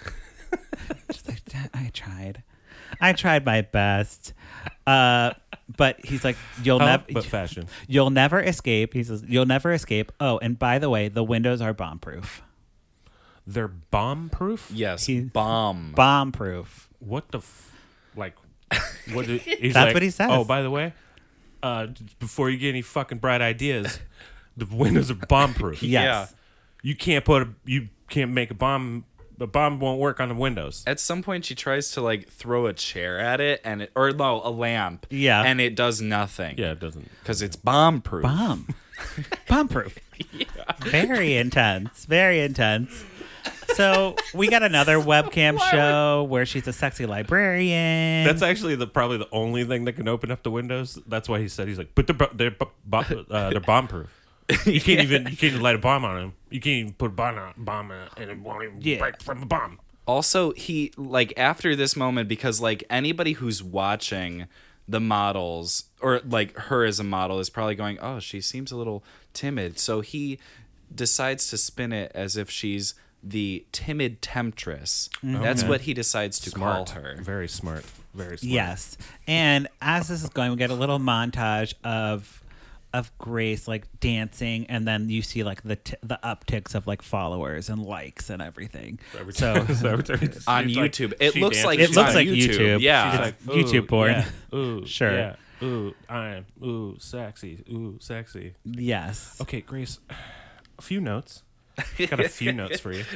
[SPEAKER 1] She's like, "Dad, I tried, I tried my best." Uh, but he's like, "You'll
[SPEAKER 2] Hoe,
[SPEAKER 1] never,
[SPEAKER 2] but fashion.
[SPEAKER 1] you'll never escape." He says, "You'll never escape." Oh, and by the way, the windows are bomb proof.
[SPEAKER 2] They're bomb proof.
[SPEAKER 3] Yes,
[SPEAKER 1] He-
[SPEAKER 3] bomb.
[SPEAKER 1] Bomb proof.
[SPEAKER 2] What the, f- like, what? Did, he's
[SPEAKER 1] That's
[SPEAKER 2] like,
[SPEAKER 1] what he says.
[SPEAKER 2] Oh, by the way, uh, before you get any fucking bright ideas, the windows are bomb proof.
[SPEAKER 1] Yes.
[SPEAKER 2] You can't put a, you can't make a bomb. A bomb won't work on the windows.
[SPEAKER 3] At some point, she tries to like throw a chair at it, and it or no, a lamp.
[SPEAKER 1] Yeah.
[SPEAKER 3] and it does nothing.
[SPEAKER 2] Yeah, it doesn't.
[SPEAKER 3] because it's bomb proof.
[SPEAKER 1] Bomb. Bomb proof. Very intense. Very intense. So we got another webcam show where she's a sexy librarian.
[SPEAKER 2] That's actually the probably the only thing that can open up the windows. That's why he said he's like, but they're bo- they're bo- bo- uh, they're bomb proof. You can't even you can't even light a bomb on them. You can't even put a bomb on, bomb on it, and it won't even
[SPEAKER 1] Yeah.
[SPEAKER 2] break from a bomb.
[SPEAKER 3] Also, he like after this moment because like anybody who's watching the models or like her as a model is probably going, oh, she seems a little timid. So he decides to spin it as if she's the timid temptress. That's
[SPEAKER 2] Okay.
[SPEAKER 3] what he decides to
[SPEAKER 2] Smart,
[SPEAKER 3] call her.
[SPEAKER 2] very smart, very smart.
[SPEAKER 1] Yes. And as this is going, we get a little montage of of Grace like dancing, and then you see like the t- the upticks of like followers and likes and everything.
[SPEAKER 2] Every
[SPEAKER 1] So
[SPEAKER 2] time- so every time she's
[SPEAKER 3] On
[SPEAKER 2] like-
[SPEAKER 3] YouTube. It
[SPEAKER 2] she
[SPEAKER 3] looks
[SPEAKER 2] dances,
[SPEAKER 3] like
[SPEAKER 1] It
[SPEAKER 2] she's
[SPEAKER 1] looks
[SPEAKER 3] on
[SPEAKER 1] like
[SPEAKER 3] YouTube.
[SPEAKER 1] YouTube.
[SPEAKER 3] Yeah.
[SPEAKER 2] She's
[SPEAKER 1] It's
[SPEAKER 2] like, ooh,
[SPEAKER 1] YouTube porn.
[SPEAKER 2] yeah, ooh,
[SPEAKER 1] Sure.
[SPEAKER 2] yeah, ooh, I'm ooh, sexy, ooh, sexy.
[SPEAKER 1] yes.
[SPEAKER 2] Okay, Grace, a few notes. Got a few notes for you.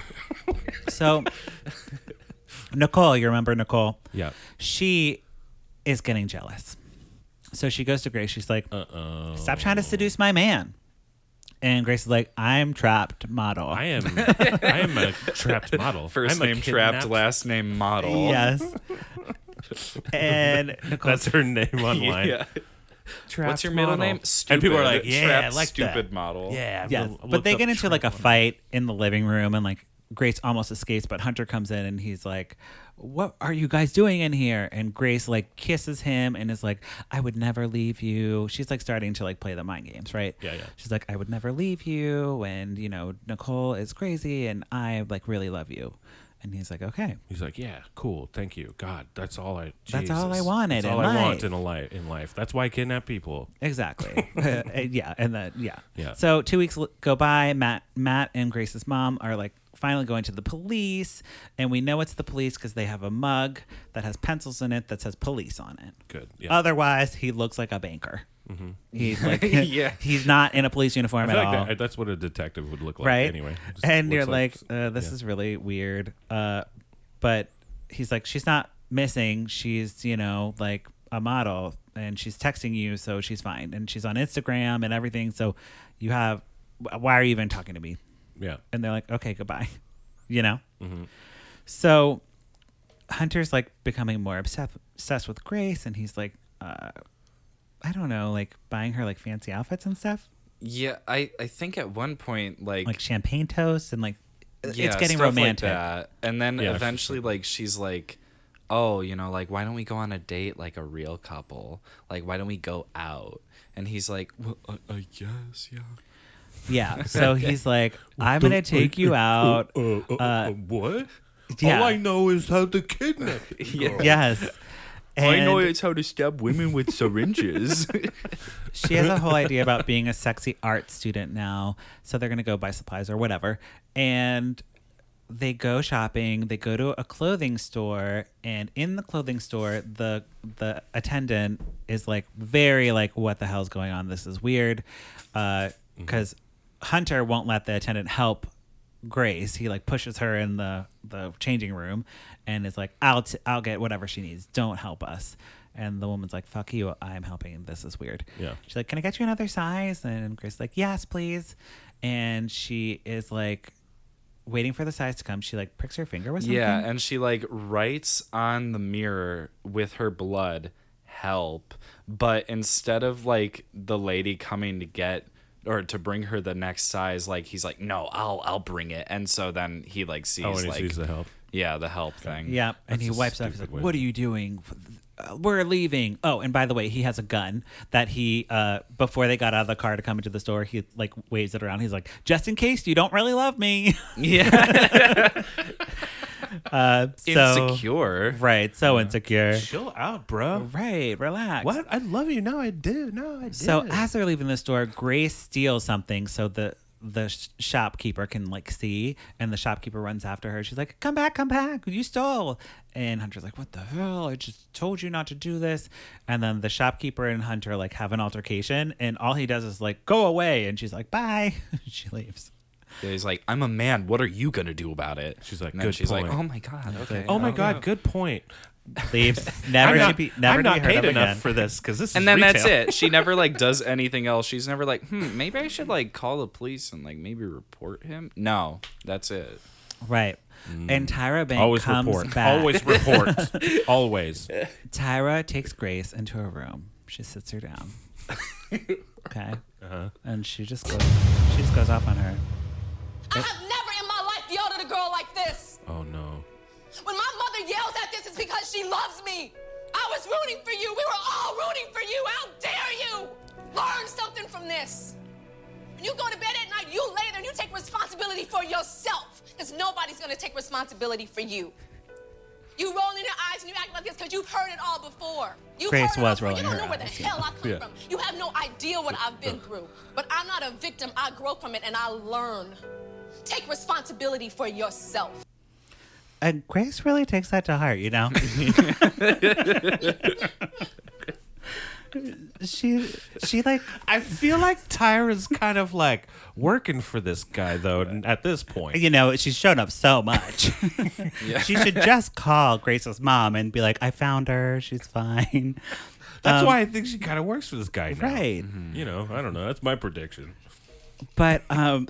[SPEAKER 1] So Nicole, you remember Nicole?
[SPEAKER 2] Yeah.
[SPEAKER 1] She is getting jealous. So she goes to Grace. She's like,
[SPEAKER 2] Uh-oh.
[SPEAKER 1] "Stop trying to seduce my man." And Grace is like, "I'm trapped model."
[SPEAKER 2] I am I am a trapped model.
[SPEAKER 3] 1st
[SPEAKER 2] I'm a
[SPEAKER 3] name trapped,
[SPEAKER 2] kidnapped-
[SPEAKER 3] last name model.
[SPEAKER 1] Yes. And Nicole,
[SPEAKER 2] That's her name online.
[SPEAKER 3] Yeah.
[SPEAKER 2] Trapped
[SPEAKER 3] What's your middle
[SPEAKER 2] model.
[SPEAKER 3] name? Stupid.
[SPEAKER 2] And people are like, yeah,
[SPEAKER 3] Trapped
[SPEAKER 2] I like
[SPEAKER 3] stupid
[SPEAKER 2] that.
[SPEAKER 3] model.
[SPEAKER 2] Yeah.
[SPEAKER 1] yes.
[SPEAKER 2] I
[SPEAKER 1] But
[SPEAKER 2] looked
[SPEAKER 1] they
[SPEAKER 2] up
[SPEAKER 1] get into like a
[SPEAKER 2] trapped model.
[SPEAKER 1] fight in the living room, and like Grace almost escapes, but Hunter comes in and he's like, "What are you guys doing in here?" And Grace like kisses him and is like, "I would never leave you." She's like starting to like play the mind games, right?
[SPEAKER 2] Yeah, yeah.
[SPEAKER 1] She's like, "I would never leave you," and you know, Nicole is crazy, and I like really love you. And he's like, "Okay."
[SPEAKER 2] He's like, yeah, cool, thank you, God. That's all I.
[SPEAKER 1] That's all I
[SPEAKER 2] Jesus.
[SPEAKER 1] wanted
[SPEAKER 2] That's all
[SPEAKER 1] in
[SPEAKER 2] I want
[SPEAKER 1] life.
[SPEAKER 2] in a life. In life, that's why I kidnap people.
[SPEAKER 1] Exactly. yeah, and then yeah.
[SPEAKER 2] Yeah.
[SPEAKER 1] So two weeks l- go by. Matt, Matt, and Grace's mom are like finally going to the police, and we know it's the police because they have a mug that has pencils in it that says "police" on it.
[SPEAKER 2] Good. Yeah.
[SPEAKER 1] Otherwise, he looks like a banker.
[SPEAKER 2] Mm-hmm.
[SPEAKER 1] He's like,
[SPEAKER 3] Yeah.
[SPEAKER 1] he's not in a police
[SPEAKER 2] I
[SPEAKER 1] uniform
[SPEAKER 2] feel
[SPEAKER 1] at
[SPEAKER 2] like
[SPEAKER 1] all.
[SPEAKER 2] that, that's what a detective would look like
[SPEAKER 1] right?
[SPEAKER 2] anyway. Just
[SPEAKER 1] And you're
[SPEAKER 2] looks
[SPEAKER 1] like, uh, this
[SPEAKER 2] yeah.
[SPEAKER 1] is really weird. Uh, but he's like, she's not missing. She's, you know, like a model, and she's texting you, so she's fine. And she's on Instagram and everything. So you have, why are you even talking to me?
[SPEAKER 2] Yeah.
[SPEAKER 1] And they're like, okay, goodbye. You know?
[SPEAKER 2] Mm-hmm.
[SPEAKER 1] So Hunter's like becoming more obsessed, obsessed with Grace, and he's like, uh, I don't know, like buying her like fancy outfits and stuff,
[SPEAKER 3] Yeah, I, I think at one point like,
[SPEAKER 1] like champagne toast, and like
[SPEAKER 3] yeah,
[SPEAKER 1] it's getting
[SPEAKER 3] stuff
[SPEAKER 1] romantic.
[SPEAKER 3] like that. And then
[SPEAKER 2] Yeah,
[SPEAKER 3] eventually like she's like, oh, you know, like why don't we go on a date like a real couple? Like why don't we go out? And he's like, well, I, I guess, yeah.
[SPEAKER 1] Yeah. So he's like, I'm gonna take you out.
[SPEAKER 2] Uh, uh,
[SPEAKER 1] Uh,
[SPEAKER 2] what?
[SPEAKER 1] yeah.
[SPEAKER 2] All I know is how to kidnap you.
[SPEAKER 3] Yeah.
[SPEAKER 1] Yes.
[SPEAKER 3] I know
[SPEAKER 1] And
[SPEAKER 3] it's how to stab women with syringes.
[SPEAKER 1] she has a whole idea about being a sexy art student now. So they're gonna go buy supplies or whatever. And they go shopping, they go to a clothing store, and in the clothing store, the the attendant is like very like, what the hell's going on? This is weird. Uh because Hunter won't let the attendant help Grace. He like pushes her in the the changing room, and is like, "I'll t- I'll get whatever she needs. Don't help us." And the woman's like, "Fuck you! I'm helping. This is weird."
[SPEAKER 2] Yeah.
[SPEAKER 1] She's like, "Can I get you another size?" And Grace is like, "Yes, please." And she is like waiting for the size to come. She like pricks her finger with something.
[SPEAKER 3] Yeah, and she like writes on the mirror with her blood, "Help." But instead of like the lady coming to get or to bring her the next size, like he's like, "No, I'll I'll bring it." And so then he like sees
[SPEAKER 2] Oh, and he
[SPEAKER 3] like
[SPEAKER 2] sees the help.
[SPEAKER 3] yeah, the help thing.
[SPEAKER 1] Yeah, and
[SPEAKER 2] That's
[SPEAKER 1] he
[SPEAKER 2] a
[SPEAKER 1] wipes it off. He's
[SPEAKER 2] stupid
[SPEAKER 1] like,
[SPEAKER 2] way.
[SPEAKER 1] "What are you doing? Uh, we're leaving." Oh, and by the way, he has a gun that he, uh, before they got out of the car to come into the store, he like waves it around. He's like, "Just in case you don't really love me."
[SPEAKER 3] Yeah.
[SPEAKER 1] uh, so,
[SPEAKER 3] Insecure.
[SPEAKER 1] right? So insecure.
[SPEAKER 2] Chill out, bro.
[SPEAKER 1] Right, relax.
[SPEAKER 2] What? I love you. No, I do. No, I do.
[SPEAKER 1] So as they're leaving the store, Grace steals something so the the sh- shopkeeper can like see, and the shopkeeper runs after her. She's like, "Come back, come back! You stole!" And Hunter's like, "What the hell? I just told you not to do this." And then the shopkeeper and Hunter like have an altercation, and all he does is like, "Go away!" And she's like, "Bye." She leaves.
[SPEAKER 3] Yeah, he's like, "I'm a man. What are you gonna do about it?"
[SPEAKER 2] She's like,
[SPEAKER 3] and then
[SPEAKER 2] "Good
[SPEAKER 3] she's
[SPEAKER 2] point."
[SPEAKER 3] like, "Oh my god, okay."
[SPEAKER 2] Oh my
[SPEAKER 3] Oh,
[SPEAKER 2] God,
[SPEAKER 3] yeah.
[SPEAKER 2] good point.
[SPEAKER 1] Leaves. Never
[SPEAKER 2] I'm
[SPEAKER 1] to
[SPEAKER 2] not,
[SPEAKER 1] be never
[SPEAKER 2] I'm
[SPEAKER 1] to
[SPEAKER 2] not
[SPEAKER 1] be heard
[SPEAKER 2] paid
[SPEAKER 1] of
[SPEAKER 2] enough
[SPEAKER 1] again.
[SPEAKER 2] for this because this is
[SPEAKER 3] And then
[SPEAKER 2] retail.
[SPEAKER 3] that's it. She never like does anything else. She's never like, hmm, maybe I should like call the police and like maybe report him. No, that's it.
[SPEAKER 1] Right. And Tyra Banks
[SPEAKER 2] Always
[SPEAKER 1] comes
[SPEAKER 2] report.
[SPEAKER 1] back.
[SPEAKER 2] Always report. Always.
[SPEAKER 1] Tyra takes Grace into a room. She sits her down. Okay.
[SPEAKER 2] Uh-huh.
[SPEAKER 1] And she just goes she just goes off on her.
[SPEAKER 4] I have never in my life yelled at a girl like this.
[SPEAKER 2] Oh no.
[SPEAKER 4] When my mother yells at this, it's because she loves me. I was rooting for you. We were all rooting for you. How dare you? Learn something from this. When you go to bed at night, you lay there and you take responsibility for yourself, because nobody's going to take responsibility for you. You roll in your eyes and you act like this because you've heard it all before. You've
[SPEAKER 1] Grace
[SPEAKER 4] heard it all
[SPEAKER 1] was
[SPEAKER 4] before.
[SPEAKER 1] rolling
[SPEAKER 4] You don't
[SPEAKER 1] her
[SPEAKER 4] know where the
[SPEAKER 1] eyes,
[SPEAKER 4] hell I come
[SPEAKER 2] Yeah.
[SPEAKER 4] from. You have no idea what I've been through. But I'm not a victim. I grow from it and I learn. Take responsibility for yourself.
[SPEAKER 1] And Grace really takes that to heart, you know? she she like
[SPEAKER 2] I feel like Tyra's kind of like working for this guy though at this point.
[SPEAKER 1] you know, she's shown up so much. She should just call Grace's mom and be like, "I found her. She's fine."
[SPEAKER 2] That's
[SPEAKER 1] Um,
[SPEAKER 2] why I think she kind of works for this guy now.
[SPEAKER 1] Right.
[SPEAKER 2] You know, I don't know. That's my prediction.
[SPEAKER 1] But um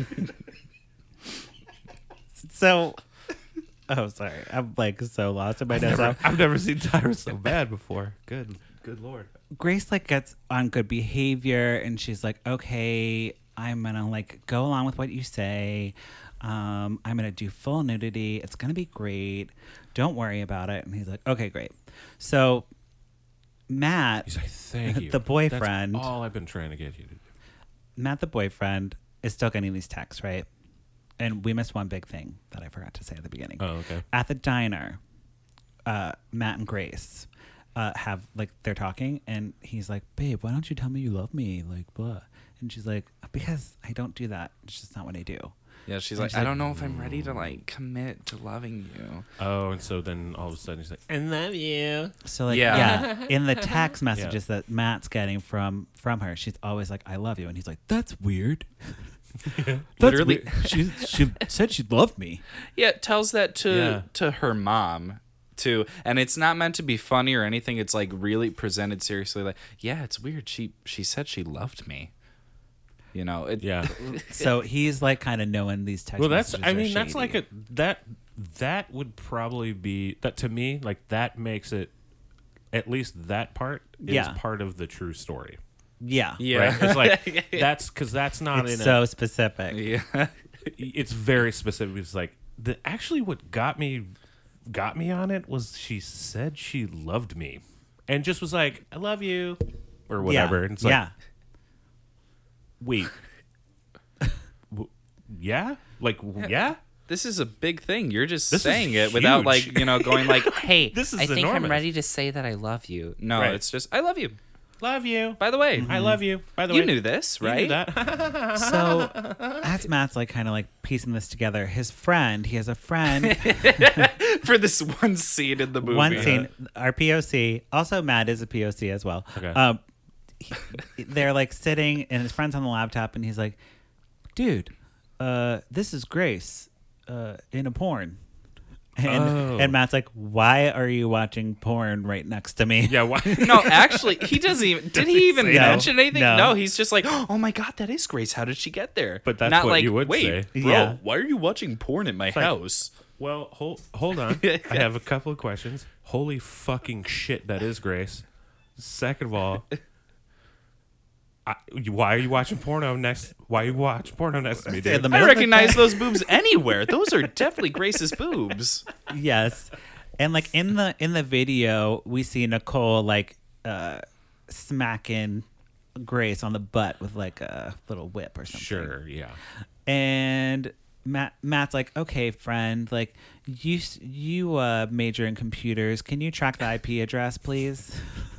[SPEAKER 1] so oh sorry. I'm like so lost in my notes.
[SPEAKER 2] Never, I've never seen Tyra so bad before. Good, good lord.
[SPEAKER 1] Grace like gets on good behavior and she's like, "Okay, I'm gonna like go along with what you say. Um, I'm gonna do full nudity. It's gonna be great. Don't worry about it." And he's like, "Okay, great." So Matt,
[SPEAKER 2] He's like, thank you.
[SPEAKER 1] The boyfriend.
[SPEAKER 2] That's all I've been trying to get you to do.
[SPEAKER 1] Matt, the boyfriend, is still getting these texts, right? And we missed one big thing that I forgot to say at the beginning.
[SPEAKER 2] Oh, okay.
[SPEAKER 1] At the diner, uh, Matt and Grace uh, have like they're talking, and he's like, "Babe, why don't you tell me you love me?" Like, blah. And she's like, "Because I don't do that. It's just not what I do."
[SPEAKER 3] Yeah, she's
[SPEAKER 1] And
[SPEAKER 3] like,
[SPEAKER 1] she's
[SPEAKER 3] I
[SPEAKER 1] like,
[SPEAKER 3] don't know if I'm ready to like commit to loving you.
[SPEAKER 2] Oh, and so then all of a sudden he's like, I love you.
[SPEAKER 1] So like,
[SPEAKER 3] Yeah.
[SPEAKER 1] yeah, in the text messages that Matt's getting from from her, she's always like, "I love you," and he's like, "That's weird." That's
[SPEAKER 3] Literally-
[SPEAKER 1] weird. She she said she loved me.
[SPEAKER 3] Yeah, it tells that to
[SPEAKER 2] Yeah.
[SPEAKER 3] to her mom too, and it's not meant to be funny or anything. It's like really presented seriously. Like, yeah, it's weird. She she said she loved me. You know, it,
[SPEAKER 2] Yeah.
[SPEAKER 1] So he's like kind of knowing these text
[SPEAKER 2] Well, that's.
[SPEAKER 1] messages
[SPEAKER 2] I
[SPEAKER 1] are
[SPEAKER 2] mean, that's
[SPEAKER 1] shady.
[SPEAKER 2] like a that that would probably be that to me. Like that makes it at least that part is
[SPEAKER 1] Yeah.
[SPEAKER 2] part of the true story.
[SPEAKER 1] yeah,
[SPEAKER 3] yeah,
[SPEAKER 2] Right? It's like that's because that's not
[SPEAKER 1] It's
[SPEAKER 2] in
[SPEAKER 1] so
[SPEAKER 2] a.
[SPEAKER 1] specific.
[SPEAKER 3] yeah.
[SPEAKER 2] It's very specific. It's like the actually what got me got me on it was she said she loved me and just was like, I love you or whatever.
[SPEAKER 1] Yeah.
[SPEAKER 2] And it's like,
[SPEAKER 1] yeah.
[SPEAKER 2] wait, w- yeah, like yeah.
[SPEAKER 3] This is a big thing. You're just
[SPEAKER 2] This is
[SPEAKER 3] saying it without
[SPEAKER 2] huge.
[SPEAKER 3] like you know going like, hey,
[SPEAKER 2] This is
[SPEAKER 3] I think
[SPEAKER 2] enormous.
[SPEAKER 3] I'm ready to say that I love you. No,
[SPEAKER 2] Right.
[SPEAKER 3] it's just I love you.
[SPEAKER 2] Love you.
[SPEAKER 3] By the way,
[SPEAKER 2] I love you. By the
[SPEAKER 3] you
[SPEAKER 2] way,
[SPEAKER 3] knew this,
[SPEAKER 2] you
[SPEAKER 3] right?
[SPEAKER 2] knew that.
[SPEAKER 1] So as Matt's like kind of like piecing this together, his friend, he has a friend,
[SPEAKER 3] For this one scene in the movie.
[SPEAKER 1] one scene, our P O C. Also, Matt is a P O C as well.
[SPEAKER 2] Okay.
[SPEAKER 1] Um, he- they're like sitting, and his friend's on the laptop, and he's like, "Dude, uh, this is Grace uh, in a porn. And,
[SPEAKER 2] Oh.
[SPEAKER 1] and Matt's like, why are you watching porn right next to me?
[SPEAKER 2] Yeah, why?
[SPEAKER 3] No, actually, he doesn't even. Did he even
[SPEAKER 1] say no?
[SPEAKER 3] mention anything?
[SPEAKER 1] No.
[SPEAKER 3] No. He's just like, oh my god, that is Grace. How did she get there?
[SPEAKER 2] But that's
[SPEAKER 3] not
[SPEAKER 2] what
[SPEAKER 3] like,
[SPEAKER 2] you would
[SPEAKER 3] wait,
[SPEAKER 2] say.
[SPEAKER 3] bro,
[SPEAKER 1] Yeah.
[SPEAKER 3] why are you watching porn at my
[SPEAKER 2] like-
[SPEAKER 3] house?
[SPEAKER 2] Well, hold hold on. I have a couple of questions. Holy fucking shit, that is Grace. Second of all, I, why are you watching porno next? Why are you watching porno next to me,
[SPEAKER 1] In
[SPEAKER 2] dude?
[SPEAKER 1] the
[SPEAKER 3] I
[SPEAKER 1] middle of the
[SPEAKER 3] recognize those boobs anywhere. Those are definitely Grace's boobs.
[SPEAKER 1] Yes. And like in the in the video, we see Nicole like uh, smacking Grace on the butt with like a little whip or something.
[SPEAKER 2] Sure, yeah.
[SPEAKER 1] And Matt Matt's like, okay, friend, like you s- you uh, major in computers. Can you track the I P address, please?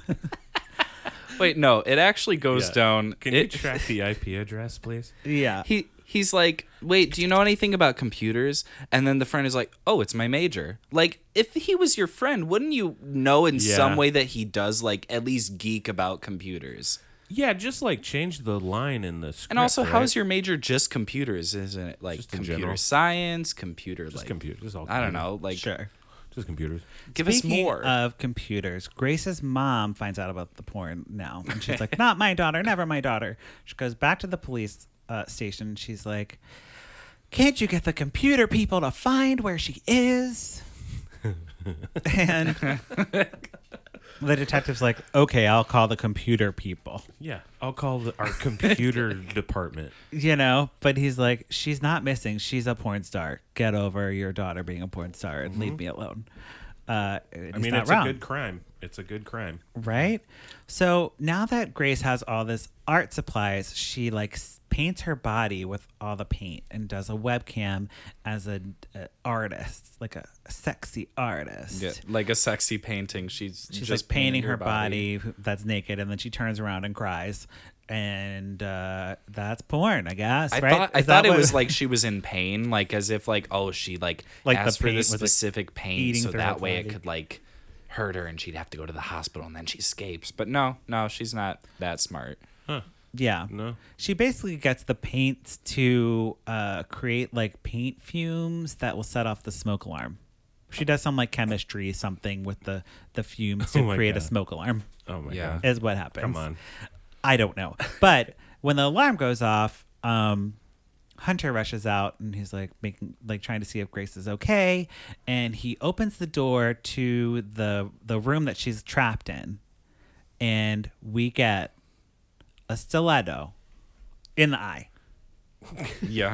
[SPEAKER 3] Wait, no, it actually goes
[SPEAKER 2] Yeah.
[SPEAKER 3] down.
[SPEAKER 2] Can you
[SPEAKER 3] it,
[SPEAKER 2] track the I P address, please?
[SPEAKER 1] Yeah.
[SPEAKER 3] he he's like, wait, do you know anything about computers? And then the friend is like, oh, it's my major. Like, if he was your friend, wouldn't you know in
[SPEAKER 2] Yeah.
[SPEAKER 3] some way that he does like at least geek about computers?
[SPEAKER 2] Yeah, just like change the line in the script.
[SPEAKER 3] And also,
[SPEAKER 2] right?
[SPEAKER 3] how's your major just computers? Isn't it like
[SPEAKER 2] Just in
[SPEAKER 3] computer
[SPEAKER 2] general.
[SPEAKER 3] science, computer
[SPEAKER 2] just
[SPEAKER 3] like
[SPEAKER 2] computers? Just all
[SPEAKER 3] I don't
[SPEAKER 2] computers.
[SPEAKER 3] know, like
[SPEAKER 1] Sure.
[SPEAKER 2] Just computers.
[SPEAKER 3] give
[SPEAKER 1] Speaking
[SPEAKER 3] us more.
[SPEAKER 1] of computers, Grace's mom finds out about the porn now, and she's like, "Not my daughter, never my daughter." She goes back to the police uh, station. She's like, "Can't you get the computer people to find where she is?" And the detective's like, "Okay, I'll call the computer people."
[SPEAKER 2] Yeah, I'll call the, our computer department.
[SPEAKER 1] You know, but he's like, "She's not missing. She's a porn star. Get over your daughter being a porn star and leave me alone." Uh,
[SPEAKER 2] I mean, it's a good crime. It's a good crime.
[SPEAKER 1] right? So now that Grace has all this art supplies, she like s- paints her body with all the paint and does a webcam as an artist, like a sexy artist.
[SPEAKER 3] Yeah, like a sexy painting. She's
[SPEAKER 1] She's
[SPEAKER 3] just
[SPEAKER 1] like painting her body. that's naked, and then she turns around and cries, and uh, that's porn, I guess.
[SPEAKER 3] I
[SPEAKER 1] right?
[SPEAKER 3] thought I
[SPEAKER 1] Is that
[SPEAKER 3] thought it
[SPEAKER 1] what-
[SPEAKER 3] was like she was in pain, like as if like oh she like,
[SPEAKER 1] Like the
[SPEAKER 3] asked for
[SPEAKER 1] paint
[SPEAKER 3] this
[SPEAKER 1] was, like,
[SPEAKER 3] specific pain
[SPEAKER 1] eating
[SPEAKER 3] so
[SPEAKER 1] through her
[SPEAKER 3] that way it
[SPEAKER 1] body.
[SPEAKER 3] could like hurt her and she'd have to go to the hospital and then she escapes. But no, no, she's not that smart.
[SPEAKER 1] yeah.
[SPEAKER 2] No.
[SPEAKER 1] She basically gets the paints to uh, create like paint fumes that will set off the smoke alarm. She does some like chemistry something with the the fumes to
[SPEAKER 2] Oh my
[SPEAKER 1] create a
[SPEAKER 2] God.
[SPEAKER 1] smoke alarm.
[SPEAKER 2] Oh my
[SPEAKER 3] Yeah.
[SPEAKER 2] god.
[SPEAKER 1] Is what happens.
[SPEAKER 2] Come on.
[SPEAKER 1] I don't know. But when the alarm goes off, um, Hunter rushes out and he's like making like trying to see if Grace is okay, and he opens the door to the the room that she's trapped in, and we get a stiletto in the eye,
[SPEAKER 3] Yeah.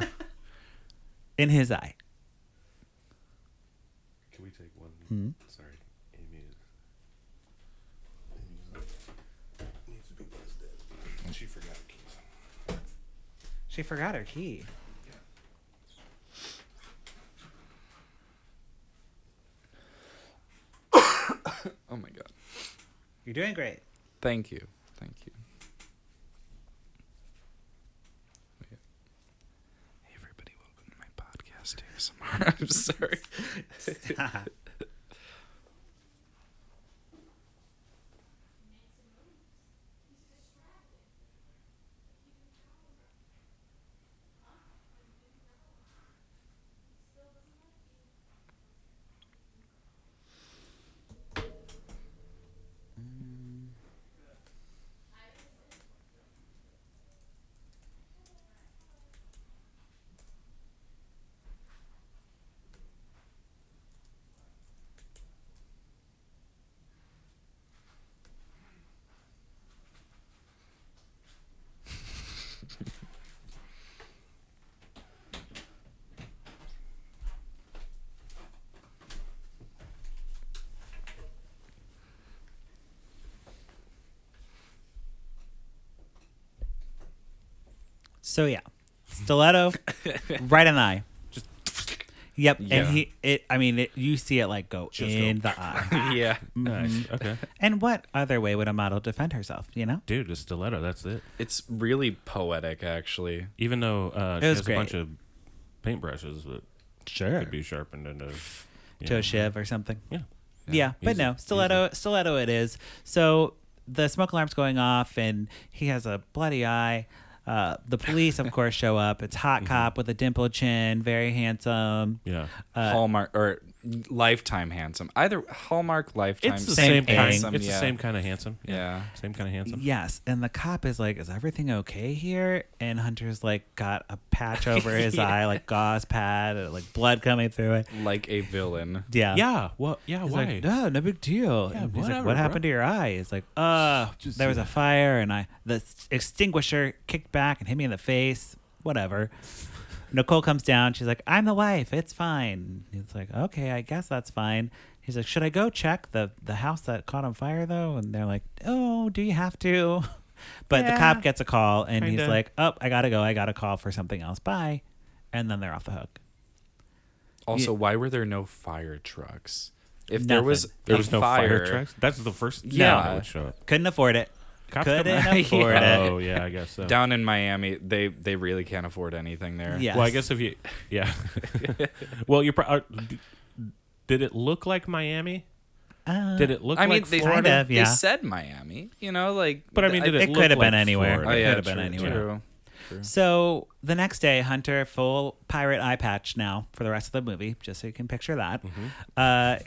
[SPEAKER 1] in his eye.
[SPEAKER 2] Can we take one?
[SPEAKER 1] Hmm?
[SPEAKER 2] Sorry, Amy is. Needs to be buzzed in. She forgot her keys.
[SPEAKER 1] She forgot her key.
[SPEAKER 3] Oh my god.
[SPEAKER 1] You're doing great.
[SPEAKER 3] Thank you. Thank you. Hey everybody, welcome to my podcast A S M R. I'm sorry.
[SPEAKER 1] So yeah, stiletto, right in the eye.
[SPEAKER 2] Just
[SPEAKER 1] Yep,
[SPEAKER 3] Yeah.
[SPEAKER 1] and he it. I mean, it, you see it like go
[SPEAKER 2] Just
[SPEAKER 1] in
[SPEAKER 2] go.
[SPEAKER 1] the eye.
[SPEAKER 3] Yeah.
[SPEAKER 2] nice. Okay.
[SPEAKER 1] And what other way would a model defend herself? You know?
[SPEAKER 2] Dude, a stiletto. That's it.
[SPEAKER 3] It's really poetic actually.
[SPEAKER 2] Even though uh,
[SPEAKER 1] It
[SPEAKER 2] she
[SPEAKER 1] was
[SPEAKER 2] has
[SPEAKER 1] great.
[SPEAKER 2] a bunch of paintbrushes that
[SPEAKER 1] Sure.
[SPEAKER 2] could be sharpened into you
[SPEAKER 1] To
[SPEAKER 2] know,
[SPEAKER 1] a shiv or something.
[SPEAKER 2] Yeah.
[SPEAKER 1] Yeah, but
[SPEAKER 2] easy,
[SPEAKER 1] no, stiletto. Stiletto. It is. So the smoke alarm's going off, and he has a bloody eye. Uh, the police, of course, show up. It's hot
[SPEAKER 2] Mm-hmm.
[SPEAKER 1] cop with a dimpled chin, very handsome.
[SPEAKER 2] Yeah.
[SPEAKER 3] Hallmark or Lifetime handsome. Either Hallmark, Lifetime.
[SPEAKER 2] It's the
[SPEAKER 1] same
[SPEAKER 2] same, kind.
[SPEAKER 1] thing.
[SPEAKER 2] It's
[SPEAKER 3] yeah.
[SPEAKER 2] the same kind of handsome.
[SPEAKER 3] Yeah.
[SPEAKER 2] Same kind of handsome.
[SPEAKER 1] Yes, and the cop is like, "Is everything okay here?" And Hunter's like, got a patch over his
[SPEAKER 3] Yeah.
[SPEAKER 1] eye, like gauze pad, and, like blood coming through it.
[SPEAKER 3] Like a villain.
[SPEAKER 1] Yeah,
[SPEAKER 2] Yeah. Well, yeah.
[SPEAKER 1] He's
[SPEAKER 2] why?
[SPEAKER 1] like, no, no big deal.
[SPEAKER 2] Yeah,
[SPEAKER 1] And he's like,
[SPEAKER 2] whatever,
[SPEAKER 1] what
[SPEAKER 2] bro.
[SPEAKER 1] happened to your eye? He's like, uh,
[SPEAKER 2] Just
[SPEAKER 1] there was
[SPEAKER 2] see
[SPEAKER 1] a
[SPEAKER 2] that.
[SPEAKER 1] fire, and I the extinguisher kicked back and hit me in the face. Whatever. Nicole comes down. She's like, I'm the wife. It's fine. He's like, okay, I guess that's fine. He's like, should I go check the the house that caught on fire though? And they're like, oh, do you have to? But the
[SPEAKER 2] Yeah,
[SPEAKER 1] cop gets a call, and he's
[SPEAKER 2] kinda.
[SPEAKER 1] like, oh, I gotta go. I got a call for something else. Bye. And then they're off the hook.
[SPEAKER 3] Also,
[SPEAKER 1] Yeah.
[SPEAKER 3] why were there no fire trucks? If there
[SPEAKER 1] Nothing.
[SPEAKER 3] was
[SPEAKER 2] There
[SPEAKER 3] a
[SPEAKER 2] was no fire, trucks. That's the first thing
[SPEAKER 3] Yeah.
[SPEAKER 2] that would show up.
[SPEAKER 1] Couldn't afford it.
[SPEAKER 2] Cops
[SPEAKER 1] Couldn't
[SPEAKER 2] come-
[SPEAKER 1] afford
[SPEAKER 3] Yeah.
[SPEAKER 1] it.
[SPEAKER 2] Oh yeah, I guess so.
[SPEAKER 3] down in Miami, they they really can't afford anything there.
[SPEAKER 1] Yes.
[SPEAKER 2] Well, I guess if you, yeah. well, you're. Pro- uh, d- did it look like Miami?
[SPEAKER 1] Uh,
[SPEAKER 2] Did it look
[SPEAKER 3] I mean,
[SPEAKER 2] like
[SPEAKER 3] they,
[SPEAKER 2] Florida?
[SPEAKER 1] Kind of, yeah.
[SPEAKER 3] they said Miami. You know, like.
[SPEAKER 2] But I mean, did it,
[SPEAKER 1] It
[SPEAKER 2] look
[SPEAKER 1] could have
[SPEAKER 2] like
[SPEAKER 1] been anywhere.
[SPEAKER 2] Florida?
[SPEAKER 3] Oh
[SPEAKER 1] It
[SPEAKER 3] yeah,
[SPEAKER 1] could have been
[SPEAKER 3] true,
[SPEAKER 1] anywhere.
[SPEAKER 3] True.
[SPEAKER 1] So the next day, Hunter, full pirate eye patch now for the rest of the movie, just so you can picture that. Uh,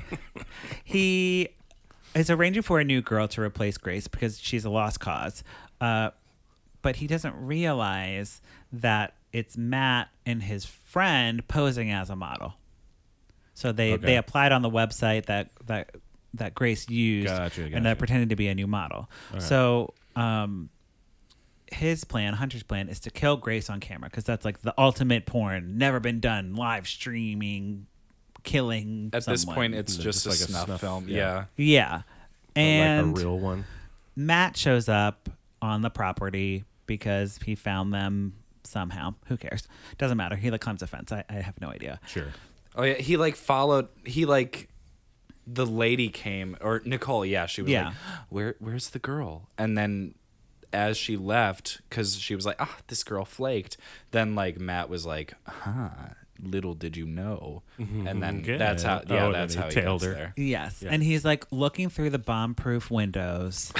[SPEAKER 1] he is arranging for a new girl to replace Grace because she's a lost cause. Uh, but he doesn't realize that it's Matt and his friend posing as a model. So they,
[SPEAKER 2] Okay.
[SPEAKER 1] they applied on the website that that that Grace used,
[SPEAKER 2] Gotcha,
[SPEAKER 1] and they're
[SPEAKER 2] gotcha.
[SPEAKER 1] pretending to be a new model. So um, his plan, Hunter's plan, is to kill Grace on camera because that's like the ultimate porn, never been done, live streaming, killing.
[SPEAKER 3] At this
[SPEAKER 1] someone.
[SPEAKER 3] point, it's
[SPEAKER 2] Just
[SPEAKER 3] just,
[SPEAKER 2] like
[SPEAKER 3] a
[SPEAKER 2] a
[SPEAKER 3] snuff,
[SPEAKER 2] snuff,
[SPEAKER 3] film.
[SPEAKER 2] yeah.
[SPEAKER 3] Yeah.
[SPEAKER 1] yeah, and
[SPEAKER 2] like a real one.
[SPEAKER 1] Matt shows up on the property because he found them somehow. Who cares? Doesn't matter. He like climbs a fence. I, I have no idea.
[SPEAKER 2] Sure.
[SPEAKER 3] Oh yeah, he like followed. He like, the lady came or Nicole. Yeah, she was
[SPEAKER 1] Yeah.
[SPEAKER 3] like, "Where, where's the girl?" And then, as she left, because she was like, "Ah, this girl flaked." Then like Matt was like, "Huh, little did you know." And then
[SPEAKER 2] Good.
[SPEAKER 3] that's how. Yeah,
[SPEAKER 2] Oh, and
[SPEAKER 3] that's
[SPEAKER 2] then
[SPEAKER 3] how
[SPEAKER 2] he
[SPEAKER 3] he
[SPEAKER 2] tailed
[SPEAKER 3] gets
[SPEAKER 2] her.
[SPEAKER 3] there.
[SPEAKER 1] Yes,
[SPEAKER 2] Yeah.
[SPEAKER 1] and he's like looking through the bomb-proof windows.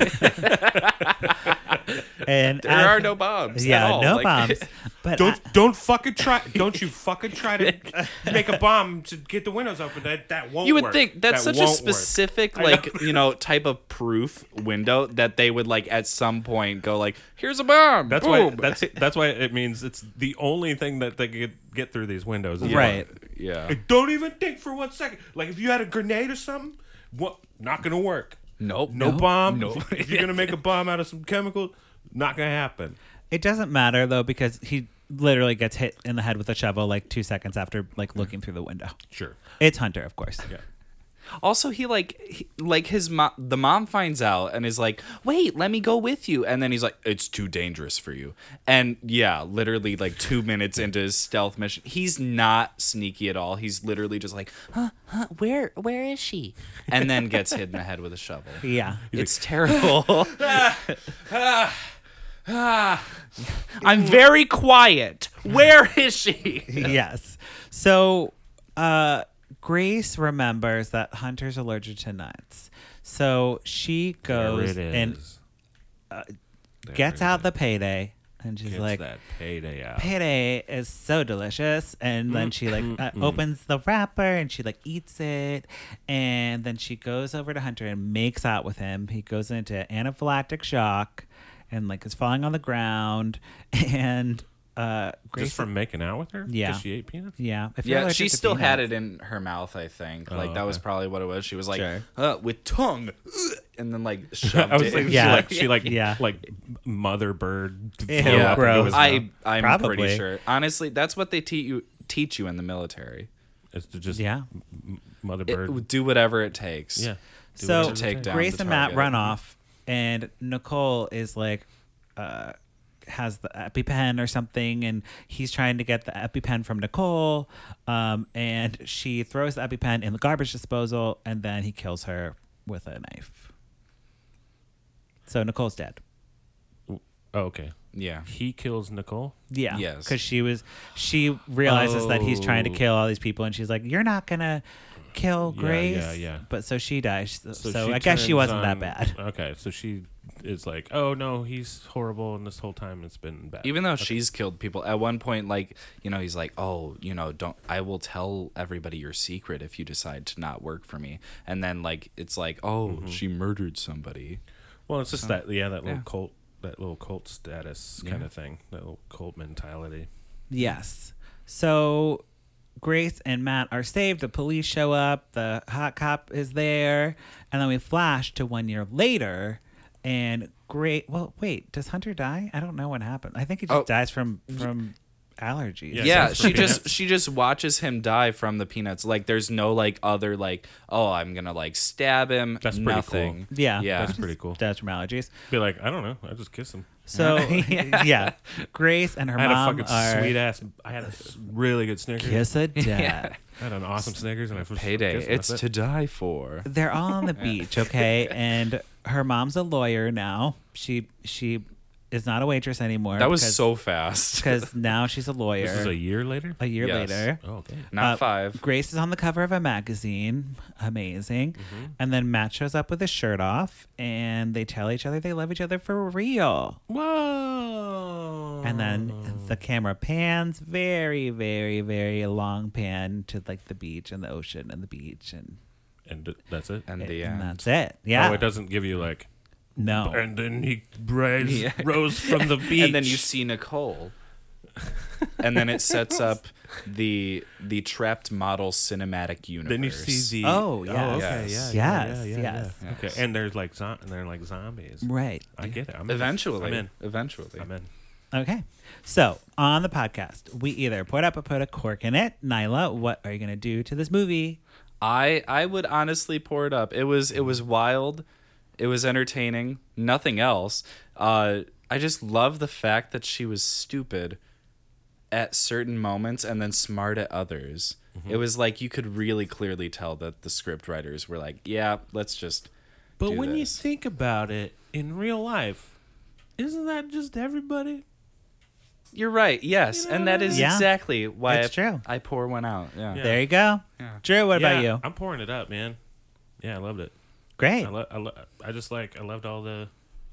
[SPEAKER 1] and
[SPEAKER 3] There
[SPEAKER 1] as-
[SPEAKER 3] are no bombs.
[SPEAKER 1] Yeah,
[SPEAKER 3] at all.
[SPEAKER 1] no
[SPEAKER 3] Like-
[SPEAKER 1] bombs. But
[SPEAKER 2] Don't
[SPEAKER 1] I-
[SPEAKER 2] don't fucking try. Don't you fucking try to make a bomb to get the windows open. That that won't.
[SPEAKER 3] You would
[SPEAKER 2] work.
[SPEAKER 3] think that's
[SPEAKER 2] That
[SPEAKER 3] such a
[SPEAKER 2] won't work.
[SPEAKER 3] specific,
[SPEAKER 2] I know.
[SPEAKER 3] like, you know, type of proof window that they would like at some point go like, "Here's a bomb."
[SPEAKER 2] That's why.
[SPEAKER 3] Boom.
[SPEAKER 2] That's that's why it means it's the only thing that they could get through these windows. Is
[SPEAKER 1] Right.
[SPEAKER 3] yeah.
[SPEAKER 2] Like, don't even think for one second. Like if you had a grenade or something, what? Not gonna work.
[SPEAKER 3] Nope.
[SPEAKER 2] No bomb.
[SPEAKER 3] No.
[SPEAKER 2] If you're gonna make a bomb out of some chemical, not gonna happen.
[SPEAKER 1] it doesn't matter though because he literally gets hit in the head with a shovel like two seconds after like looking through the window.
[SPEAKER 2] Sure.
[SPEAKER 1] It's Hunter, of course.
[SPEAKER 2] Yeah.
[SPEAKER 3] Also, he like, he, like his mom, the mom finds out and is like, "Wait, let me go with you." And then he's like, "It's too dangerous for you." And yeah, literally like two minutes into his stealth mission, he's not sneaky at all. He's literally just like, "Huh, huh, where, where is she?" And then gets hit in the head with a shovel.
[SPEAKER 1] Yeah.
[SPEAKER 3] It's terrible. I'm very quiet. Where is she?
[SPEAKER 1] Yes. So uh Grace remembers that Hunter's allergic to nuts. So she goes
[SPEAKER 2] There it
[SPEAKER 1] and
[SPEAKER 2] is. There
[SPEAKER 1] gets
[SPEAKER 2] it
[SPEAKER 1] out
[SPEAKER 2] is.
[SPEAKER 1] the payday and she's
[SPEAKER 2] Gets
[SPEAKER 1] like,
[SPEAKER 2] that payday out.
[SPEAKER 1] payday is so delicious. And then she like uh, opens the wrapper and she like eats it. And then she goes over to Hunter and makes out with him. He goes into anaphylactic shock and like is falling on the ground. And uh Grace
[SPEAKER 2] Just from making out with her?
[SPEAKER 1] Yeah.
[SPEAKER 2] Because she ate peanuts?
[SPEAKER 1] yeah, if you're
[SPEAKER 3] Yeah,
[SPEAKER 1] allergic
[SPEAKER 3] she
[SPEAKER 1] to
[SPEAKER 3] still had
[SPEAKER 1] peanuts-
[SPEAKER 3] it in her mouth, I think.
[SPEAKER 2] Oh,
[SPEAKER 3] Like, that was
[SPEAKER 2] okay.
[SPEAKER 3] probably what it was. She was like,
[SPEAKER 1] Sure.
[SPEAKER 3] uh, with tongue, ugh, and then, like, shoved
[SPEAKER 2] I was
[SPEAKER 3] it.
[SPEAKER 2] thinking
[SPEAKER 1] Yeah.
[SPEAKER 2] she like she like
[SPEAKER 1] Yeah.
[SPEAKER 2] like mother bird.
[SPEAKER 1] Ew,
[SPEAKER 2] flew up
[SPEAKER 1] gross.
[SPEAKER 2] into his
[SPEAKER 3] I,
[SPEAKER 2] mouth.
[SPEAKER 3] I'm
[SPEAKER 1] Probably.
[SPEAKER 3] pretty sure. Honestly, that's what they teach you teach you in the military.
[SPEAKER 2] It's to just
[SPEAKER 1] Yeah.
[SPEAKER 2] m- mother
[SPEAKER 3] It,
[SPEAKER 2] bird.
[SPEAKER 3] do whatever it takes.
[SPEAKER 2] yeah. Do
[SPEAKER 1] So
[SPEAKER 2] whatever it
[SPEAKER 3] take
[SPEAKER 2] takes.
[SPEAKER 3] down
[SPEAKER 1] Grace
[SPEAKER 3] the
[SPEAKER 1] and Matt
[SPEAKER 3] target.
[SPEAKER 1] run off, and Nicole is like, uh, has the EpiPen or something, and he's trying to get the EpiPen from Nicole, um, and she throws the EpiPen in the garbage disposal, and then he kills her with a knife. So Nicole's dead.
[SPEAKER 2] Oh, okay.
[SPEAKER 3] Yeah.
[SPEAKER 2] he kills Nicole.
[SPEAKER 1] Yeah.
[SPEAKER 3] Yes.
[SPEAKER 1] Because she was, she realizes that he's trying to
[SPEAKER 2] Oh.
[SPEAKER 1] kill all these people, and she's like, "You're not gonna kill
[SPEAKER 2] Yeah,
[SPEAKER 1] Grace."
[SPEAKER 2] yeah, yeah.
[SPEAKER 1] But so she dies. So,
[SPEAKER 2] she
[SPEAKER 1] I guess she
[SPEAKER 2] turns
[SPEAKER 1] wasn't that
[SPEAKER 2] on-
[SPEAKER 1] bad.
[SPEAKER 2] Okay, so she is like, oh no, he's horrible, and this whole time it's been bad.
[SPEAKER 3] Even though she's killed people, at one point, like, you know, he's like, oh, you know, don't, I will tell everybody your secret if you decide to not work for me. And then, like, it's like, oh,
[SPEAKER 2] Mm-hmm.
[SPEAKER 3] she murdered somebody.
[SPEAKER 2] Well, it's just that, yeah, that little
[SPEAKER 3] yeah.
[SPEAKER 2] cult, that little cult status
[SPEAKER 3] Yeah.
[SPEAKER 2] kind of thing, that little cult mentality.
[SPEAKER 1] Yes. So Grace and Matt are saved. The police show up. The hot cop is there. And then we flash to one year later. And great. Well, wait. Does Hunter die? I don't know what happened. I think he just
[SPEAKER 3] Oh.
[SPEAKER 1] dies from from allergies.
[SPEAKER 2] Yeah,
[SPEAKER 3] Yeah,
[SPEAKER 2] it's
[SPEAKER 3] she
[SPEAKER 2] for
[SPEAKER 3] just
[SPEAKER 2] peanuts.
[SPEAKER 3] she just watches him die from the peanuts. Like, there's no like other like, oh, I'm gonna like stab him.
[SPEAKER 2] That's pretty
[SPEAKER 3] Nothing.
[SPEAKER 1] Yeah.
[SPEAKER 3] Yeah.
[SPEAKER 2] That's
[SPEAKER 1] He
[SPEAKER 2] pretty
[SPEAKER 1] just
[SPEAKER 2] cool.
[SPEAKER 1] Dies from allergies.
[SPEAKER 2] Be like, I don't know, I just kiss him.
[SPEAKER 1] So yeah. Grace and her
[SPEAKER 2] I had a
[SPEAKER 1] mom
[SPEAKER 2] fucking
[SPEAKER 1] are
[SPEAKER 2] sweet ass. I had a s- really good Snickers.
[SPEAKER 1] kiss of death.
[SPEAKER 3] Yeah.
[SPEAKER 2] I had an awesome Snickers, and I was
[SPEAKER 3] Payday.
[SPEAKER 2] kissing,
[SPEAKER 3] It's
[SPEAKER 2] that's
[SPEAKER 3] to
[SPEAKER 2] it.
[SPEAKER 3] die for.
[SPEAKER 1] They're all on the beach, okay? And her mom's a lawyer now. She she is not a waitress anymore.
[SPEAKER 3] That was
[SPEAKER 1] because,
[SPEAKER 3] so fast.
[SPEAKER 1] because now she's a lawyer.
[SPEAKER 2] This is a year later.
[SPEAKER 1] a year
[SPEAKER 3] Yes.
[SPEAKER 1] later.
[SPEAKER 2] Oh, okay.
[SPEAKER 3] Not
[SPEAKER 1] Uh,
[SPEAKER 3] five.
[SPEAKER 1] Grace is on the cover of a magazine. Amazing.
[SPEAKER 2] Mm-hmm.
[SPEAKER 1] And then Matt shows up with his shirt off, and they tell each other they love each other for real.
[SPEAKER 2] Whoa.
[SPEAKER 1] And then the camera pans very, very, very long pan to like the beach and the ocean and the beach and,
[SPEAKER 2] and th- that's it.
[SPEAKER 3] And
[SPEAKER 1] and,
[SPEAKER 3] the end.
[SPEAKER 1] that's it. Yeah.
[SPEAKER 2] Oh, it doesn't give you like.
[SPEAKER 1] no.
[SPEAKER 2] And then he rose,
[SPEAKER 3] Yeah.
[SPEAKER 2] rose from the beach.
[SPEAKER 3] And then you see Nicole. And then it sets up the the trapped model cinematic universe.
[SPEAKER 2] Then you see the.
[SPEAKER 1] Oh, yes.
[SPEAKER 2] okay,
[SPEAKER 3] Yes.
[SPEAKER 2] yeah, yeah,
[SPEAKER 1] Yes,
[SPEAKER 2] yeah, yeah,
[SPEAKER 1] yes.
[SPEAKER 2] yeah. Okay, and there's like zo- and they're like zombies.
[SPEAKER 1] Right.
[SPEAKER 2] I get it. I'm
[SPEAKER 3] Eventually.
[SPEAKER 2] I'm in.
[SPEAKER 3] Eventually.
[SPEAKER 2] I'm in.
[SPEAKER 1] Okay. So on the podcast, we either put up or put a cork in it. Nyla, what are you going to do to this movie?
[SPEAKER 3] I I would honestly pour it up. It was it was wild. It was entertaining. Nothing else. Uh, I just love the fact that she was stupid at certain moments and then smart at others.
[SPEAKER 2] Mm-hmm.
[SPEAKER 3] It was like you could really clearly tell that the script writers were like, yeah, let's just.
[SPEAKER 2] But
[SPEAKER 3] do
[SPEAKER 2] when you
[SPEAKER 3] this.
[SPEAKER 2] think about it, in real life, isn't that just everybody?
[SPEAKER 3] You're right. Yes,
[SPEAKER 2] You know
[SPEAKER 3] and
[SPEAKER 2] what
[SPEAKER 3] that
[SPEAKER 2] I
[SPEAKER 3] is
[SPEAKER 2] mean?
[SPEAKER 1] Yeah.
[SPEAKER 3] exactly why
[SPEAKER 1] It's
[SPEAKER 3] I,
[SPEAKER 1] true.
[SPEAKER 3] I pour one out. Yeah.
[SPEAKER 2] Yeah.
[SPEAKER 1] There you go.
[SPEAKER 3] Yeah.
[SPEAKER 1] Drew, what
[SPEAKER 2] Yeah,
[SPEAKER 1] about you?
[SPEAKER 2] I'm pouring it up, man. Yeah, I loved it.
[SPEAKER 1] Great.
[SPEAKER 2] I, lo- I, lo- I just like I loved all the.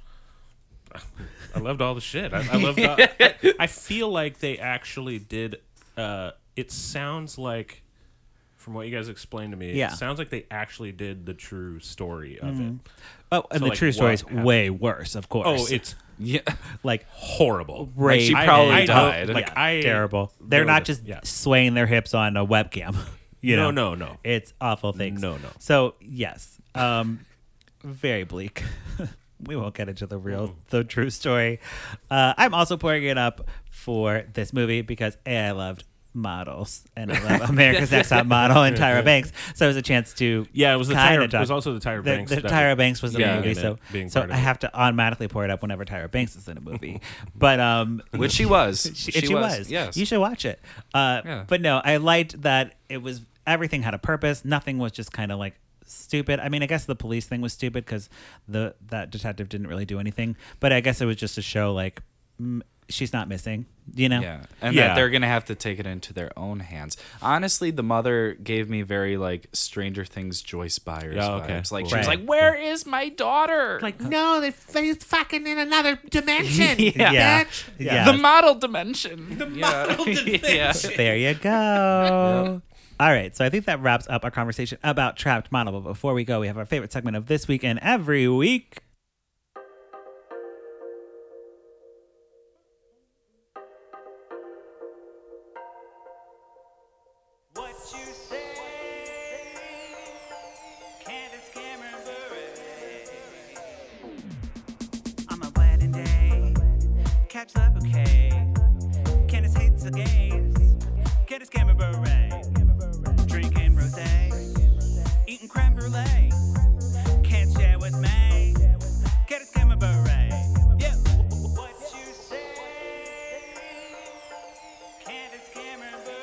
[SPEAKER 2] I loved all the shit. I, I loved. All, I, I feel like they actually did. Uh, it sounds like, from what you guys explained to me,
[SPEAKER 1] Yeah.
[SPEAKER 2] it sounds like they actually did the true story of it.
[SPEAKER 1] Oh, and
[SPEAKER 2] So,
[SPEAKER 1] the
[SPEAKER 2] like,
[SPEAKER 1] true story is
[SPEAKER 2] what happened?
[SPEAKER 1] way worse, of course.
[SPEAKER 2] Oh, it's
[SPEAKER 3] Yeah.
[SPEAKER 1] like
[SPEAKER 2] horrible.
[SPEAKER 1] rape.
[SPEAKER 3] she probably
[SPEAKER 2] I- I-
[SPEAKER 3] died.
[SPEAKER 2] Like
[SPEAKER 1] Yeah,
[SPEAKER 2] I
[SPEAKER 1] terrible.
[SPEAKER 2] they
[SPEAKER 1] They're
[SPEAKER 2] were
[SPEAKER 1] not
[SPEAKER 2] just-
[SPEAKER 1] just
[SPEAKER 2] yeah.
[SPEAKER 1] swaying their hips on a webcam. You
[SPEAKER 2] No,
[SPEAKER 1] know,
[SPEAKER 2] no, no.
[SPEAKER 1] It's awful things.
[SPEAKER 2] No, no.
[SPEAKER 1] So yes, um, very bleak. We won't get into the real, the true story. Uh, I'm also pouring it up for this movie because A, I loved models and I love America's Next Top Model and Tyra Banks. So it was a chance to
[SPEAKER 2] Yeah, it was the
[SPEAKER 1] kinda
[SPEAKER 2] Tyra. It
[SPEAKER 1] talk-
[SPEAKER 2] was also the Tyra
[SPEAKER 1] the,
[SPEAKER 2] Banks.
[SPEAKER 1] the
[SPEAKER 2] that
[SPEAKER 1] Tyra
[SPEAKER 2] was-
[SPEAKER 1] Banks was in
[SPEAKER 3] Yeah.
[SPEAKER 1] the movie,
[SPEAKER 2] in it,
[SPEAKER 1] so
[SPEAKER 2] being
[SPEAKER 1] so
[SPEAKER 2] part of
[SPEAKER 1] I
[SPEAKER 2] it.
[SPEAKER 1] have to automatically pour it up whenever Tyra Banks is in a movie. But um,
[SPEAKER 3] Which she was.
[SPEAKER 1] she,
[SPEAKER 3] she,
[SPEAKER 1] and she
[SPEAKER 3] was.
[SPEAKER 1] was.
[SPEAKER 3] Yes.
[SPEAKER 1] You should watch it. Uh,
[SPEAKER 3] Yeah.
[SPEAKER 1] But no, I liked that it was everything had a purpose. Nothing was just kind of like stupid. I mean, I guess the police thing was stupid because the that detective didn't really do anything. But I guess it was just to show like mm, she's not missing. You know?
[SPEAKER 3] Yeah, and
[SPEAKER 2] Yeah.
[SPEAKER 3] that they're gonna have to take it into their own hands. Honestly, the mother gave me very like Stranger Things Joyce Byers
[SPEAKER 2] Yeah, okay,
[SPEAKER 3] vibes. Like
[SPEAKER 2] cool.
[SPEAKER 3] she was
[SPEAKER 1] Right.
[SPEAKER 3] like, "Where is my daughter?"
[SPEAKER 5] Like, no, they he's fucking in another dimension.
[SPEAKER 1] Yeah.
[SPEAKER 5] Bitch.
[SPEAKER 1] Yeah.
[SPEAKER 3] the model dimension. The model dimension.
[SPEAKER 1] There you go. All right, so I think that wraps up our conversation about Trapped Model. But before we go, we have our favorite segment of this week and every week. What you say? Candace Cameron Bure. On my wedding day, catch the bouquet. Candace hates the gays. Candace Cameron Bure. Drinking rosé, eating creme brulee. Can't share with me. Candace Cameron Bure. Yeah. What you say? Candace Cameron Bure.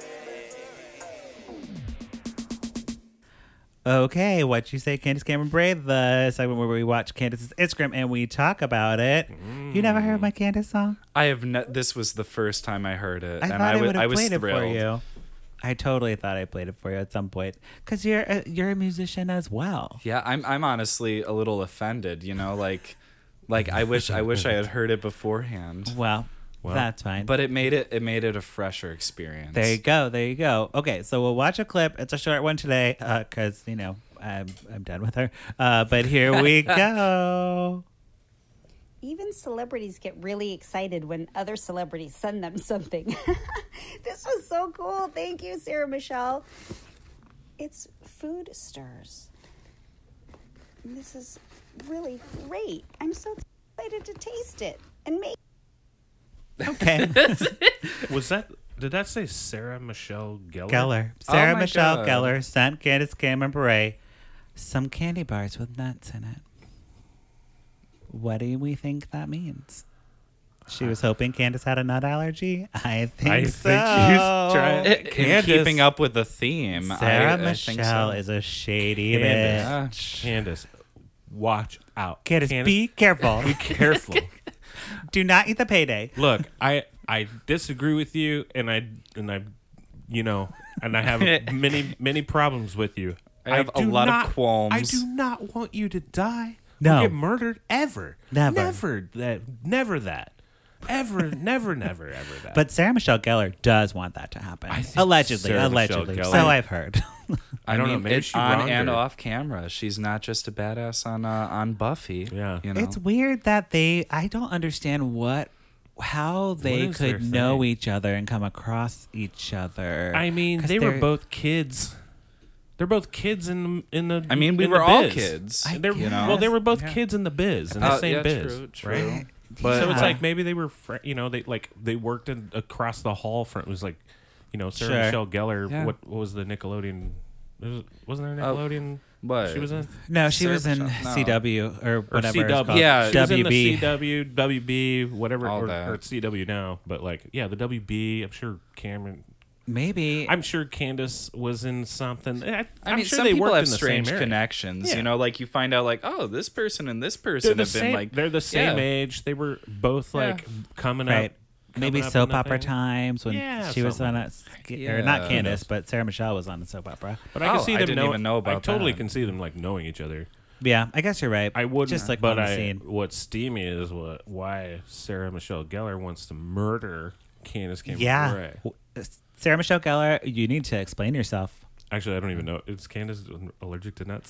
[SPEAKER 1] Okay, what you say, Candace Cameron Bure, the segment where we watch Candace's Instagram and we talk about it. You never heard my Candace song?
[SPEAKER 3] I have ne- this was the first time I heard it,
[SPEAKER 1] I
[SPEAKER 3] and
[SPEAKER 1] thought
[SPEAKER 3] I,
[SPEAKER 1] I,
[SPEAKER 3] w-
[SPEAKER 1] would
[SPEAKER 3] I
[SPEAKER 1] have
[SPEAKER 3] was
[SPEAKER 1] played it
[SPEAKER 3] thrilled.
[SPEAKER 1] for you. I totally thought I played it for you at some point because you're a, you're a musician as well.
[SPEAKER 3] Yeah, I'm I'm honestly a little offended. You know, like like I wish I wish I had heard it beforehand.
[SPEAKER 1] Well,
[SPEAKER 2] Well,
[SPEAKER 1] that's fine.
[SPEAKER 3] But it made it it made it a fresher experience.
[SPEAKER 1] There you go. There you go. Okay, so we'll watch a clip. It's a short one today because, you know, I'm, I'm done with her. Uh, but here we go.
[SPEAKER 6] Even celebrities get really excited when other celebrities send them something. This was so cool. Thank you, Sarah Michelle. It's Food Stirs. This is really great. I'm so excited to taste it and make.
[SPEAKER 1] Okay.
[SPEAKER 2] Was that? Did that say Sarah Michelle Gellar?
[SPEAKER 1] Geller. Sarah
[SPEAKER 3] my
[SPEAKER 1] Michelle
[SPEAKER 3] God.
[SPEAKER 1] Geller sent Candace Cameron Bure some candy bars with nuts in it. What do we think that means? She was hoping Candace had a nut allergy. I think
[SPEAKER 2] I
[SPEAKER 1] so.
[SPEAKER 2] think she's trying.
[SPEAKER 3] it, in
[SPEAKER 2] Candace.
[SPEAKER 3] keeping up with the theme.
[SPEAKER 1] Sarah
[SPEAKER 3] I, I think
[SPEAKER 1] Michelle
[SPEAKER 3] so.
[SPEAKER 1] is a shady
[SPEAKER 2] Candace.
[SPEAKER 1] bitch.
[SPEAKER 2] Candace, watch out.
[SPEAKER 1] Candace, be careful.
[SPEAKER 2] be careful.
[SPEAKER 1] Do not eat the payday.
[SPEAKER 2] Look, I I disagree with you, and I and I, you know, and I have many many problems with you.
[SPEAKER 3] I have a
[SPEAKER 2] do
[SPEAKER 3] lot of
[SPEAKER 2] not-
[SPEAKER 3] qualms.
[SPEAKER 2] I do not want you to die.
[SPEAKER 1] No.
[SPEAKER 2] Or get murdered ever.
[SPEAKER 1] Never.
[SPEAKER 2] Never that. Never that. Ever. never. Never. Ever that.
[SPEAKER 1] But Sarah Michelle Gellar does want that to happen.
[SPEAKER 2] I think
[SPEAKER 1] Allegedly.
[SPEAKER 2] Sarah Michelle
[SPEAKER 1] allegedly.
[SPEAKER 2] Gellar-
[SPEAKER 1] So I've heard.
[SPEAKER 3] I,
[SPEAKER 2] I don't know,
[SPEAKER 3] mean,
[SPEAKER 2] maybe
[SPEAKER 3] it-
[SPEAKER 2] she
[SPEAKER 3] on
[SPEAKER 2] wronged
[SPEAKER 3] and
[SPEAKER 2] her.
[SPEAKER 3] off camera. She's not just a badass on uh, on Buffy.
[SPEAKER 2] Yeah.
[SPEAKER 3] you know.
[SPEAKER 1] It's weird that they, I don't understand what, how they
[SPEAKER 2] is their
[SPEAKER 1] could know
[SPEAKER 2] thing?
[SPEAKER 1] each other and come across each other.
[SPEAKER 2] I mean,
[SPEAKER 1] 'Cause
[SPEAKER 2] they were
[SPEAKER 1] they're-
[SPEAKER 2] both kids. They're both kids in the in the.
[SPEAKER 3] I mean, we
[SPEAKER 2] in
[SPEAKER 3] were
[SPEAKER 2] the
[SPEAKER 3] all
[SPEAKER 2] biz.
[SPEAKER 3] kids.
[SPEAKER 1] I
[SPEAKER 2] They're,
[SPEAKER 3] you know?
[SPEAKER 2] Well, they were both
[SPEAKER 3] Yeah.
[SPEAKER 2] kids in the biz, in the
[SPEAKER 3] Uh,
[SPEAKER 2] same
[SPEAKER 3] yeah,
[SPEAKER 2] biz,
[SPEAKER 3] true, true.
[SPEAKER 2] right?
[SPEAKER 3] But
[SPEAKER 2] so it's
[SPEAKER 1] Yeah.
[SPEAKER 2] like maybe they were, fr- you know, they like they worked in, across the hall from. It was like, you know, Sarah
[SPEAKER 1] Sure.
[SPEAKER 2] Michelle Gellar.
[SPEAKER 3] Yeah.
[SPEAKER 2] What, what was the Nickelodeon? There was, wasn't there a
[SPEAKER 3] Oh,
[SPEAKER 2] Nickelodeon?
[SPEAKER 3] what?
[SPEAKER 2] She was in
[SPEAKER 1] No, she
[SPEAKER 3] Sarah
[SPEAKER 1] was in
[SPEAKER 3] Michelle- no.
[SPEAKER 1] C W or
[SPEAKER 2] or
[SPEAKER 1] whatever
[SPEAKER 2] C
[SPEAKER 1] it's
[SPEAKER 2] W.
[SPEAKER 1] called.
[SPEAKER 3] Yeah,
[SPEAKER 2] she was in
[SPEAKER 1] W B.
[SPEAKER 2] the C W, W B, whatever,
[SPEAKER 3] All
[SPEAKER 2] or,
[SPEAKER 3] that.
[SPEAKER 2] or C W now. But like, yeah, the W B. I'm sure Cameron.
[SPEAKER 1] Maybe.
[SPEAKER 2] I'm sure Candace was in something. I,
[SPEAKER 3] I
[SPEAKER 2] I'm
[SPEAKER 3] mean,
[SPEAKER 2] sure
[SPEAKER 3] some
[SPEAKER 2] they
[SPEAKER 3] people
[SPEAKER 2] worked
[SPEAKER 3] have
[SPEAKER 2] in the
[SPEAKER 3] strange
[SPEAKER 2] same area.
[SPEAKER 3] connections.
[SPEAKER 2] Yeah.
[SPEAKER 3] You know, like you find out, like, oh, this person and this
[SPEAKER 2] They're
[SPEAKER 3] person
[SPEAKER 2] the
[SPEAKER 3] have been
[SPEAKER 2] same.
[SPEAKER 3] like,
[SPEAKER 2] they're the same
[SPEAKER 3] yeah.
[SPEAKER 2] age. They were both
[SPEAKER 3] Yeah.
[SPEAKER 2] like coming
[SPEAKER 1] right.
[SPEAKER 2] up.
[SPEAKER 1] Maybe
[SPEAKER 2] coming up
[SPEAKER 1] soap
[SPEAKER 2] in the
[SPEAKER 1] opera
[SPEAKER 2] thing.
[SPEAKER 1] times when
[SPEAKER 2] Yeah,
[SPEAKER 1] she was on
[SPEAKER 2] something.
[SPEAKER 1] a, or not
[SPEAKER 3] Yeah.
[SPEAKER 1] Candace, but Sarah Michelle was on a soap opera.
[SPEAKER 2] But I can
[SPEAKER 3] Oh,
[SPEAKER 2] see
[SPEAKER 3] I
[SPEAKER 2] them
[SPEAKER 3] didn't
[SPEAKER 2] know,
[SPEAKER 3] even know
[SPEAKER 2] I
[SPEAKER 3] about
[SPEAKER 2] totally
[SPEAKER 3] that.
[SPEAKER 2] can see them like knowing each other.
[SPEAKER 1] Yeah, I guess you're right.
[SPEAKER 2] I would
[SPEAKER 1] just like
[SPEAKER 2] but
[SPEAKER 1] on the
[SPEAKER 2] I,
[SPEAKER 1] scene.
[SPEAKER 2] what's steamy is what why Sarah Michelle Gellar wants to murder Candace Cameron
[SPEAKER 1] Yeah.
[SPEAKER 2] Bure.
[SPEAKER 1] W- Sarah Michelle Gellar, you need to explain yourself.
[SPEAKER 2] Actually, I don't even know. Is Candace allergic to nuts?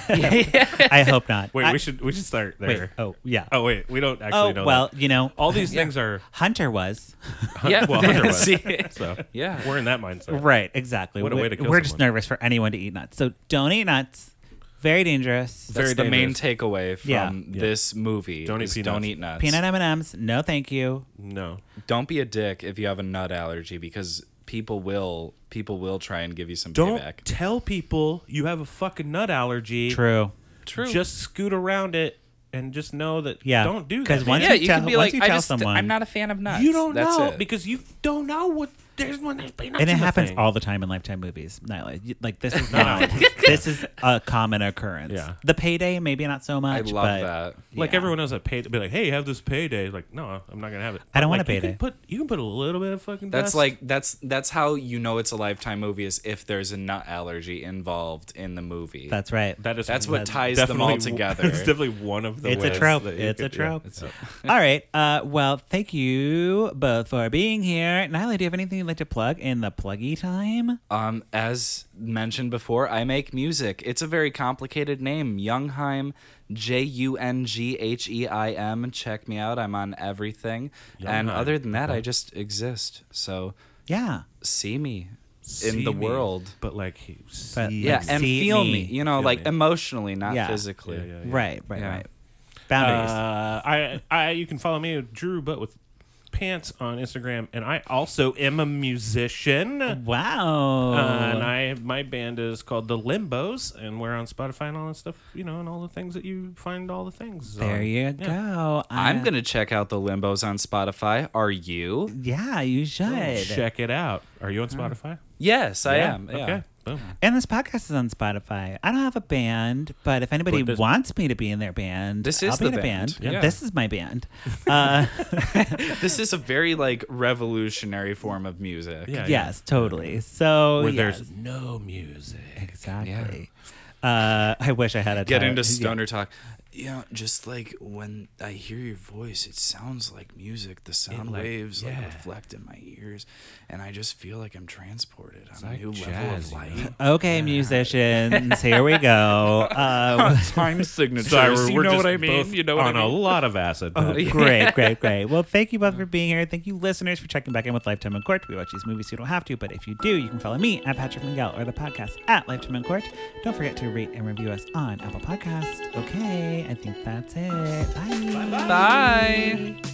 [SPEAKER 1] I hope not.
[SPEAKER 2] Wait,
[SPEAKER 1] I-
[SPEAKER 2] we should we should start
[SPEAKER 1] Wait.
[SPEAKER 2] there.
[SPEAKER 1] Oh, yeah.
[SPEAKER 2] Oh wait, we don't actually
[SPEAKER 1] Oh,
[SPEAKER 2] know.
[SPEAKER 1] well,
[SPEAKER 2] that.
[SPEAKER 1] you know,
[SPEAKER 2] all these things are
[SPEAKER 1] Hunter was.
[SPEAKER 3] yeah,
[SPEAKER 2] well, Hunter was.
[SPEAKER 3] See?
[SPEAKER 2] So
[SPEAKER 3] Yeah.
[SPEAKER 2] we're in that mindset.
[SPEAKER 1] Right, exactly.
[SPEAKER 2] What a
[SPEAKER 1] We-
[SPEAKER 2] way to kill
[SPEAKER 1] We're just
[SPEAKER 2] someone.
[SPEAKER 1] nervous for anyone to eat nuts. So don't eat nuts. Very dangerous.
[SPEAKER 3] That's
[SPEAKER 2] Very
[SPEAKER 3] the main
[SPEAKER 2] dangerous.
[SPEAKER 3] takeaway from
[SPEAKER 1] Yeah.
[SPEAKER 2] Yeah.
[SPEAKER 3] this movie.
[SPEAKER 2] Don't eat
[SPEAKER 3] is
[SPEAKER 2] peanuts.
[SPEAKER 3] Don't eat nuts.
[SPEAKER 1] Peanut M and M's, no thank you.
[SPEAKER 2] No.
[SPEAKER 3] Don't be a dick if you have a nut allergy because people will people will try and give you some
[SPEAKER 2] Don't
[SPEAKER 3] payback.
[SPEAKER 2] tell people you have a fucking nut allergy.
[SPEAKER 1] True.
[SPEAKER 3] True.
[SPEAKER 2] Just scoot around it and just know that.
[SPEAKER 1] Yeah.
[SPEAKER 2] Don't do that.
[SPEAKER 1] 'Cause
[SPEAKER 2] man.
[SPEAKER 1] once
[SPEAKER 3] yeah,
[SPEAKER 1] you
[SPEAKER 3] you
[SPEAKER 1] tell-
[SPEAKER 3] can be
[SPEAKER 1] once
[SPEAKER 3] like,
[SPEAKER 1] you
[SPEAKER 3] I
[SPEAKER 1] tell
[SPEAKER 3] just,
[SPEAKER 1] someone-
[SPEAKER 3] I'm not a fan of nuts.
[SPEAKER 2] you don't
[SPEAKER 3] That's
[SPEAKER 2] know
[SPEAKER 3] it.
[SPEAKER 2] because you don't know what there's when there's peanuts
[SPEAKER 1] And it
[SPEAKER 2] in the
[SPEAKER 1] happens
[SPEAKER 2] thing.
[SPEAKER 1] all the time in Lifetime movies. Nyla. You- Like this is not. This is a common occurrence.
[SPEAKER 2] Yeah.
[SPEAKER 1] The payday, maybe not so
[SPEAKER 3] I
[SPEAKER 1] much.
[SPEAKER 3] love
[SPEAKER 1] but
[SPEAKER 3] that.
[SPEAKER 2] Like
[SPEAKER 1] yeah.
[SPEAKER 2] everyone knows that pay be like, hey, have this payday. Like, no, I'm not gonna have it.
[SPEAKER 1] I don't
[SPEAKER 2] But,
[SPEAKER 1] want
[SPEAKER 2] like,
[SPEAKER 1] a
[SPEAKER 2] you can
[SPEAKER 1] payday.
[SPEAKER 2] Put you can put a little bit of fucking.
[SPEAKER 3] That's
[SPEAKER 2] dust.
[SPEAKER 3] like that's that's how you know it's a Lifetime movie is if there's a nut allergy involved in the movie.
[SPEAKER 1] That's right.
[SPEAKER 2] that is
[SPEAKER 3] that's what
[SPEAKER 2] that's
[SPEAKER 3] ties them all
[SPEAKER 2] definitely-
[SPEAKER 3] together.
[SPEAKER 2] It's definitely one of the.
[SPEAKER 1] It's a
[SPEAKER 2] ways
[SPEAKER 1] trope.
[SPEAKER 2] that you
[SPEAKER 1] It's a
[SPEAKER 2] could- yeah.
[SPEAKER 1] trope. All right. Uh, well, thank you both for being here. Nyla, do you have anything you'd like to plug in the pluggy time?
[SPEAKER 3] Um, as mentioned before, I make music. It's a very complicated name, Jungheim, J U N G H E I M. Check me out. I'm on everything. And
[SPEAKER 2] Jungheim.
[SPEAKER 3] other than that, I just exist. So
[SPEAKER 1] Yeah.
[SPEAKER 3] see me
[SPEAKER 2] See
[SPEAKER 3] in the
[SPEAKER 2] me,
[SPEAKER 3] world.
[SPEAKER 2] but like, he- see
[SPEAKER 1] But-
[SPEAKER 3] Yeah,
[SPEAKER 2] me.
[SPEAKER 3] and
[SPEAKER 1] See
[SPEAKER 3] feel
[SPEAKER 1] me.
[SPEAKER 3] me. You know,
[SPEAKER 2] Feel
[SPEAKER 3] like
[SPEAKER 2] me.
[SPEAKER 3] emotionally, not
[SPEAKER 1] Yeah.
[SPEAKER 3] physically.
[SPEAKER 2] Yeah, yeah, yeah.
[SPEAKER 1] Right. Right.
[SPEAKER 3] Yeah.
[SPEAKER 1] Right. Boundaries.
[SPEAKER 2] Uh, I, I, you can follow me, Drew, but with pants on Instagram, and I also am a musician.
[SPEAKER 1] wow.
[SPEAKER 2] Uh, and I, my band is called The Limbos, and we're on Spotify and all that stuff. You know, and all the things that you find all the things.
[SPEAKER 1] there
[SPEAKER 2] on.
[SPEAKER 1] you
[SPEAKER 2] Yeah.
[SPEAKER 1] go.
[SPEAKER 3] I'm
[SPEAKER 1] Uh,
[SPEAKER 3] going to check out the Limbos on Spotify. Are you?
[SPEAKER 1] Yeah, you should.
[SPEAKER 2] Check it out. Are you on Spotify?
[SPEAKER 3] Yes, I
[SPEAKER 2] Yeah?
[SPEAKER 3] am. Yeah.
[SPEAKER 2] Okay. Boom.
[SPEAKER 1] And this podcast is on Spotify. I don't have a band, but if anybody
[SPEAKER 2] But this-
[SPEAKER 1] wants me to be in their band,
[SPEAKER 3] This
[SPEAKER 1] I'll
[SPEAKER 3] is
[SPEAKER 1] be
[SPEAKER 3] the
[SPEAKER 1] in a
[SPEAKER 3] band.
[SPEAKER 1] band.
[SPEAKER 3] Yeah.
[SPEAKER 1] This is my band. Uh,
[SPEAKER 3] This is a very like revolutionary form of music.
[SPEAKER 2] Yeah,
[SPEAKER 1] yes, totally. So
[SPEAKER 2] Where
[SPEAKER 1] yes,
[SPEAKER 2] there's no music.
[SPEAKER 1] exactly. Uh, I wish I had a
[SPEAKER 3] Get
[SPEAKER 1] time-
[SPEAKER 3] into
[SPEAKER 1] yeah.
[SPEAKER 3] stoner talk. Yeah, just like when I hear your voice, it sounds like music. The sound
[SPEAKER 2] like-
[SPEAKER 3] waves like
[SPEAKER 2] yeah.
[SPEAKER 3] reflect in my ears, and I just feel like I'm transported on
[SPEAKER 2] like
[SPEAKER 3] a new
[SPEAKER 2] jazz,
[SPEAKER 3] level of
[SPEAKER 2] you
[SPEAKER 3] light.
[SPEAKER 1] Okay, musicians, here we go. Uh,
[SPEAKER 3] Time signatures.
[SPEAKER 2] Sorry, we're,
[SPEAKER 3] you
[SPEAKER 2] we're
[SPEAKER 3] know
[SPEAKER 2] just
[SPEAKER 3] what I mean?
[SPEAKER 2] both
[SPEAKER 3] You know what
[SPEAKER 2] on
[SPEAKER 3] I mean?
[SPEAKER 2] a lot of acid.
[SPEAKER 1] great, great, great. Well, thank you both for being here. Thank you, listeners, for checking back in with Lifetime in Court. We watch these movies, so you don't have to, but if you do, you can follow me at Patrick Miguel or the podcast at Lifetime in Court. Don't forget to rate and review us on Apple Podcasts. Okay, I think that's it. Bye.
[SPEAKER 3] Bye.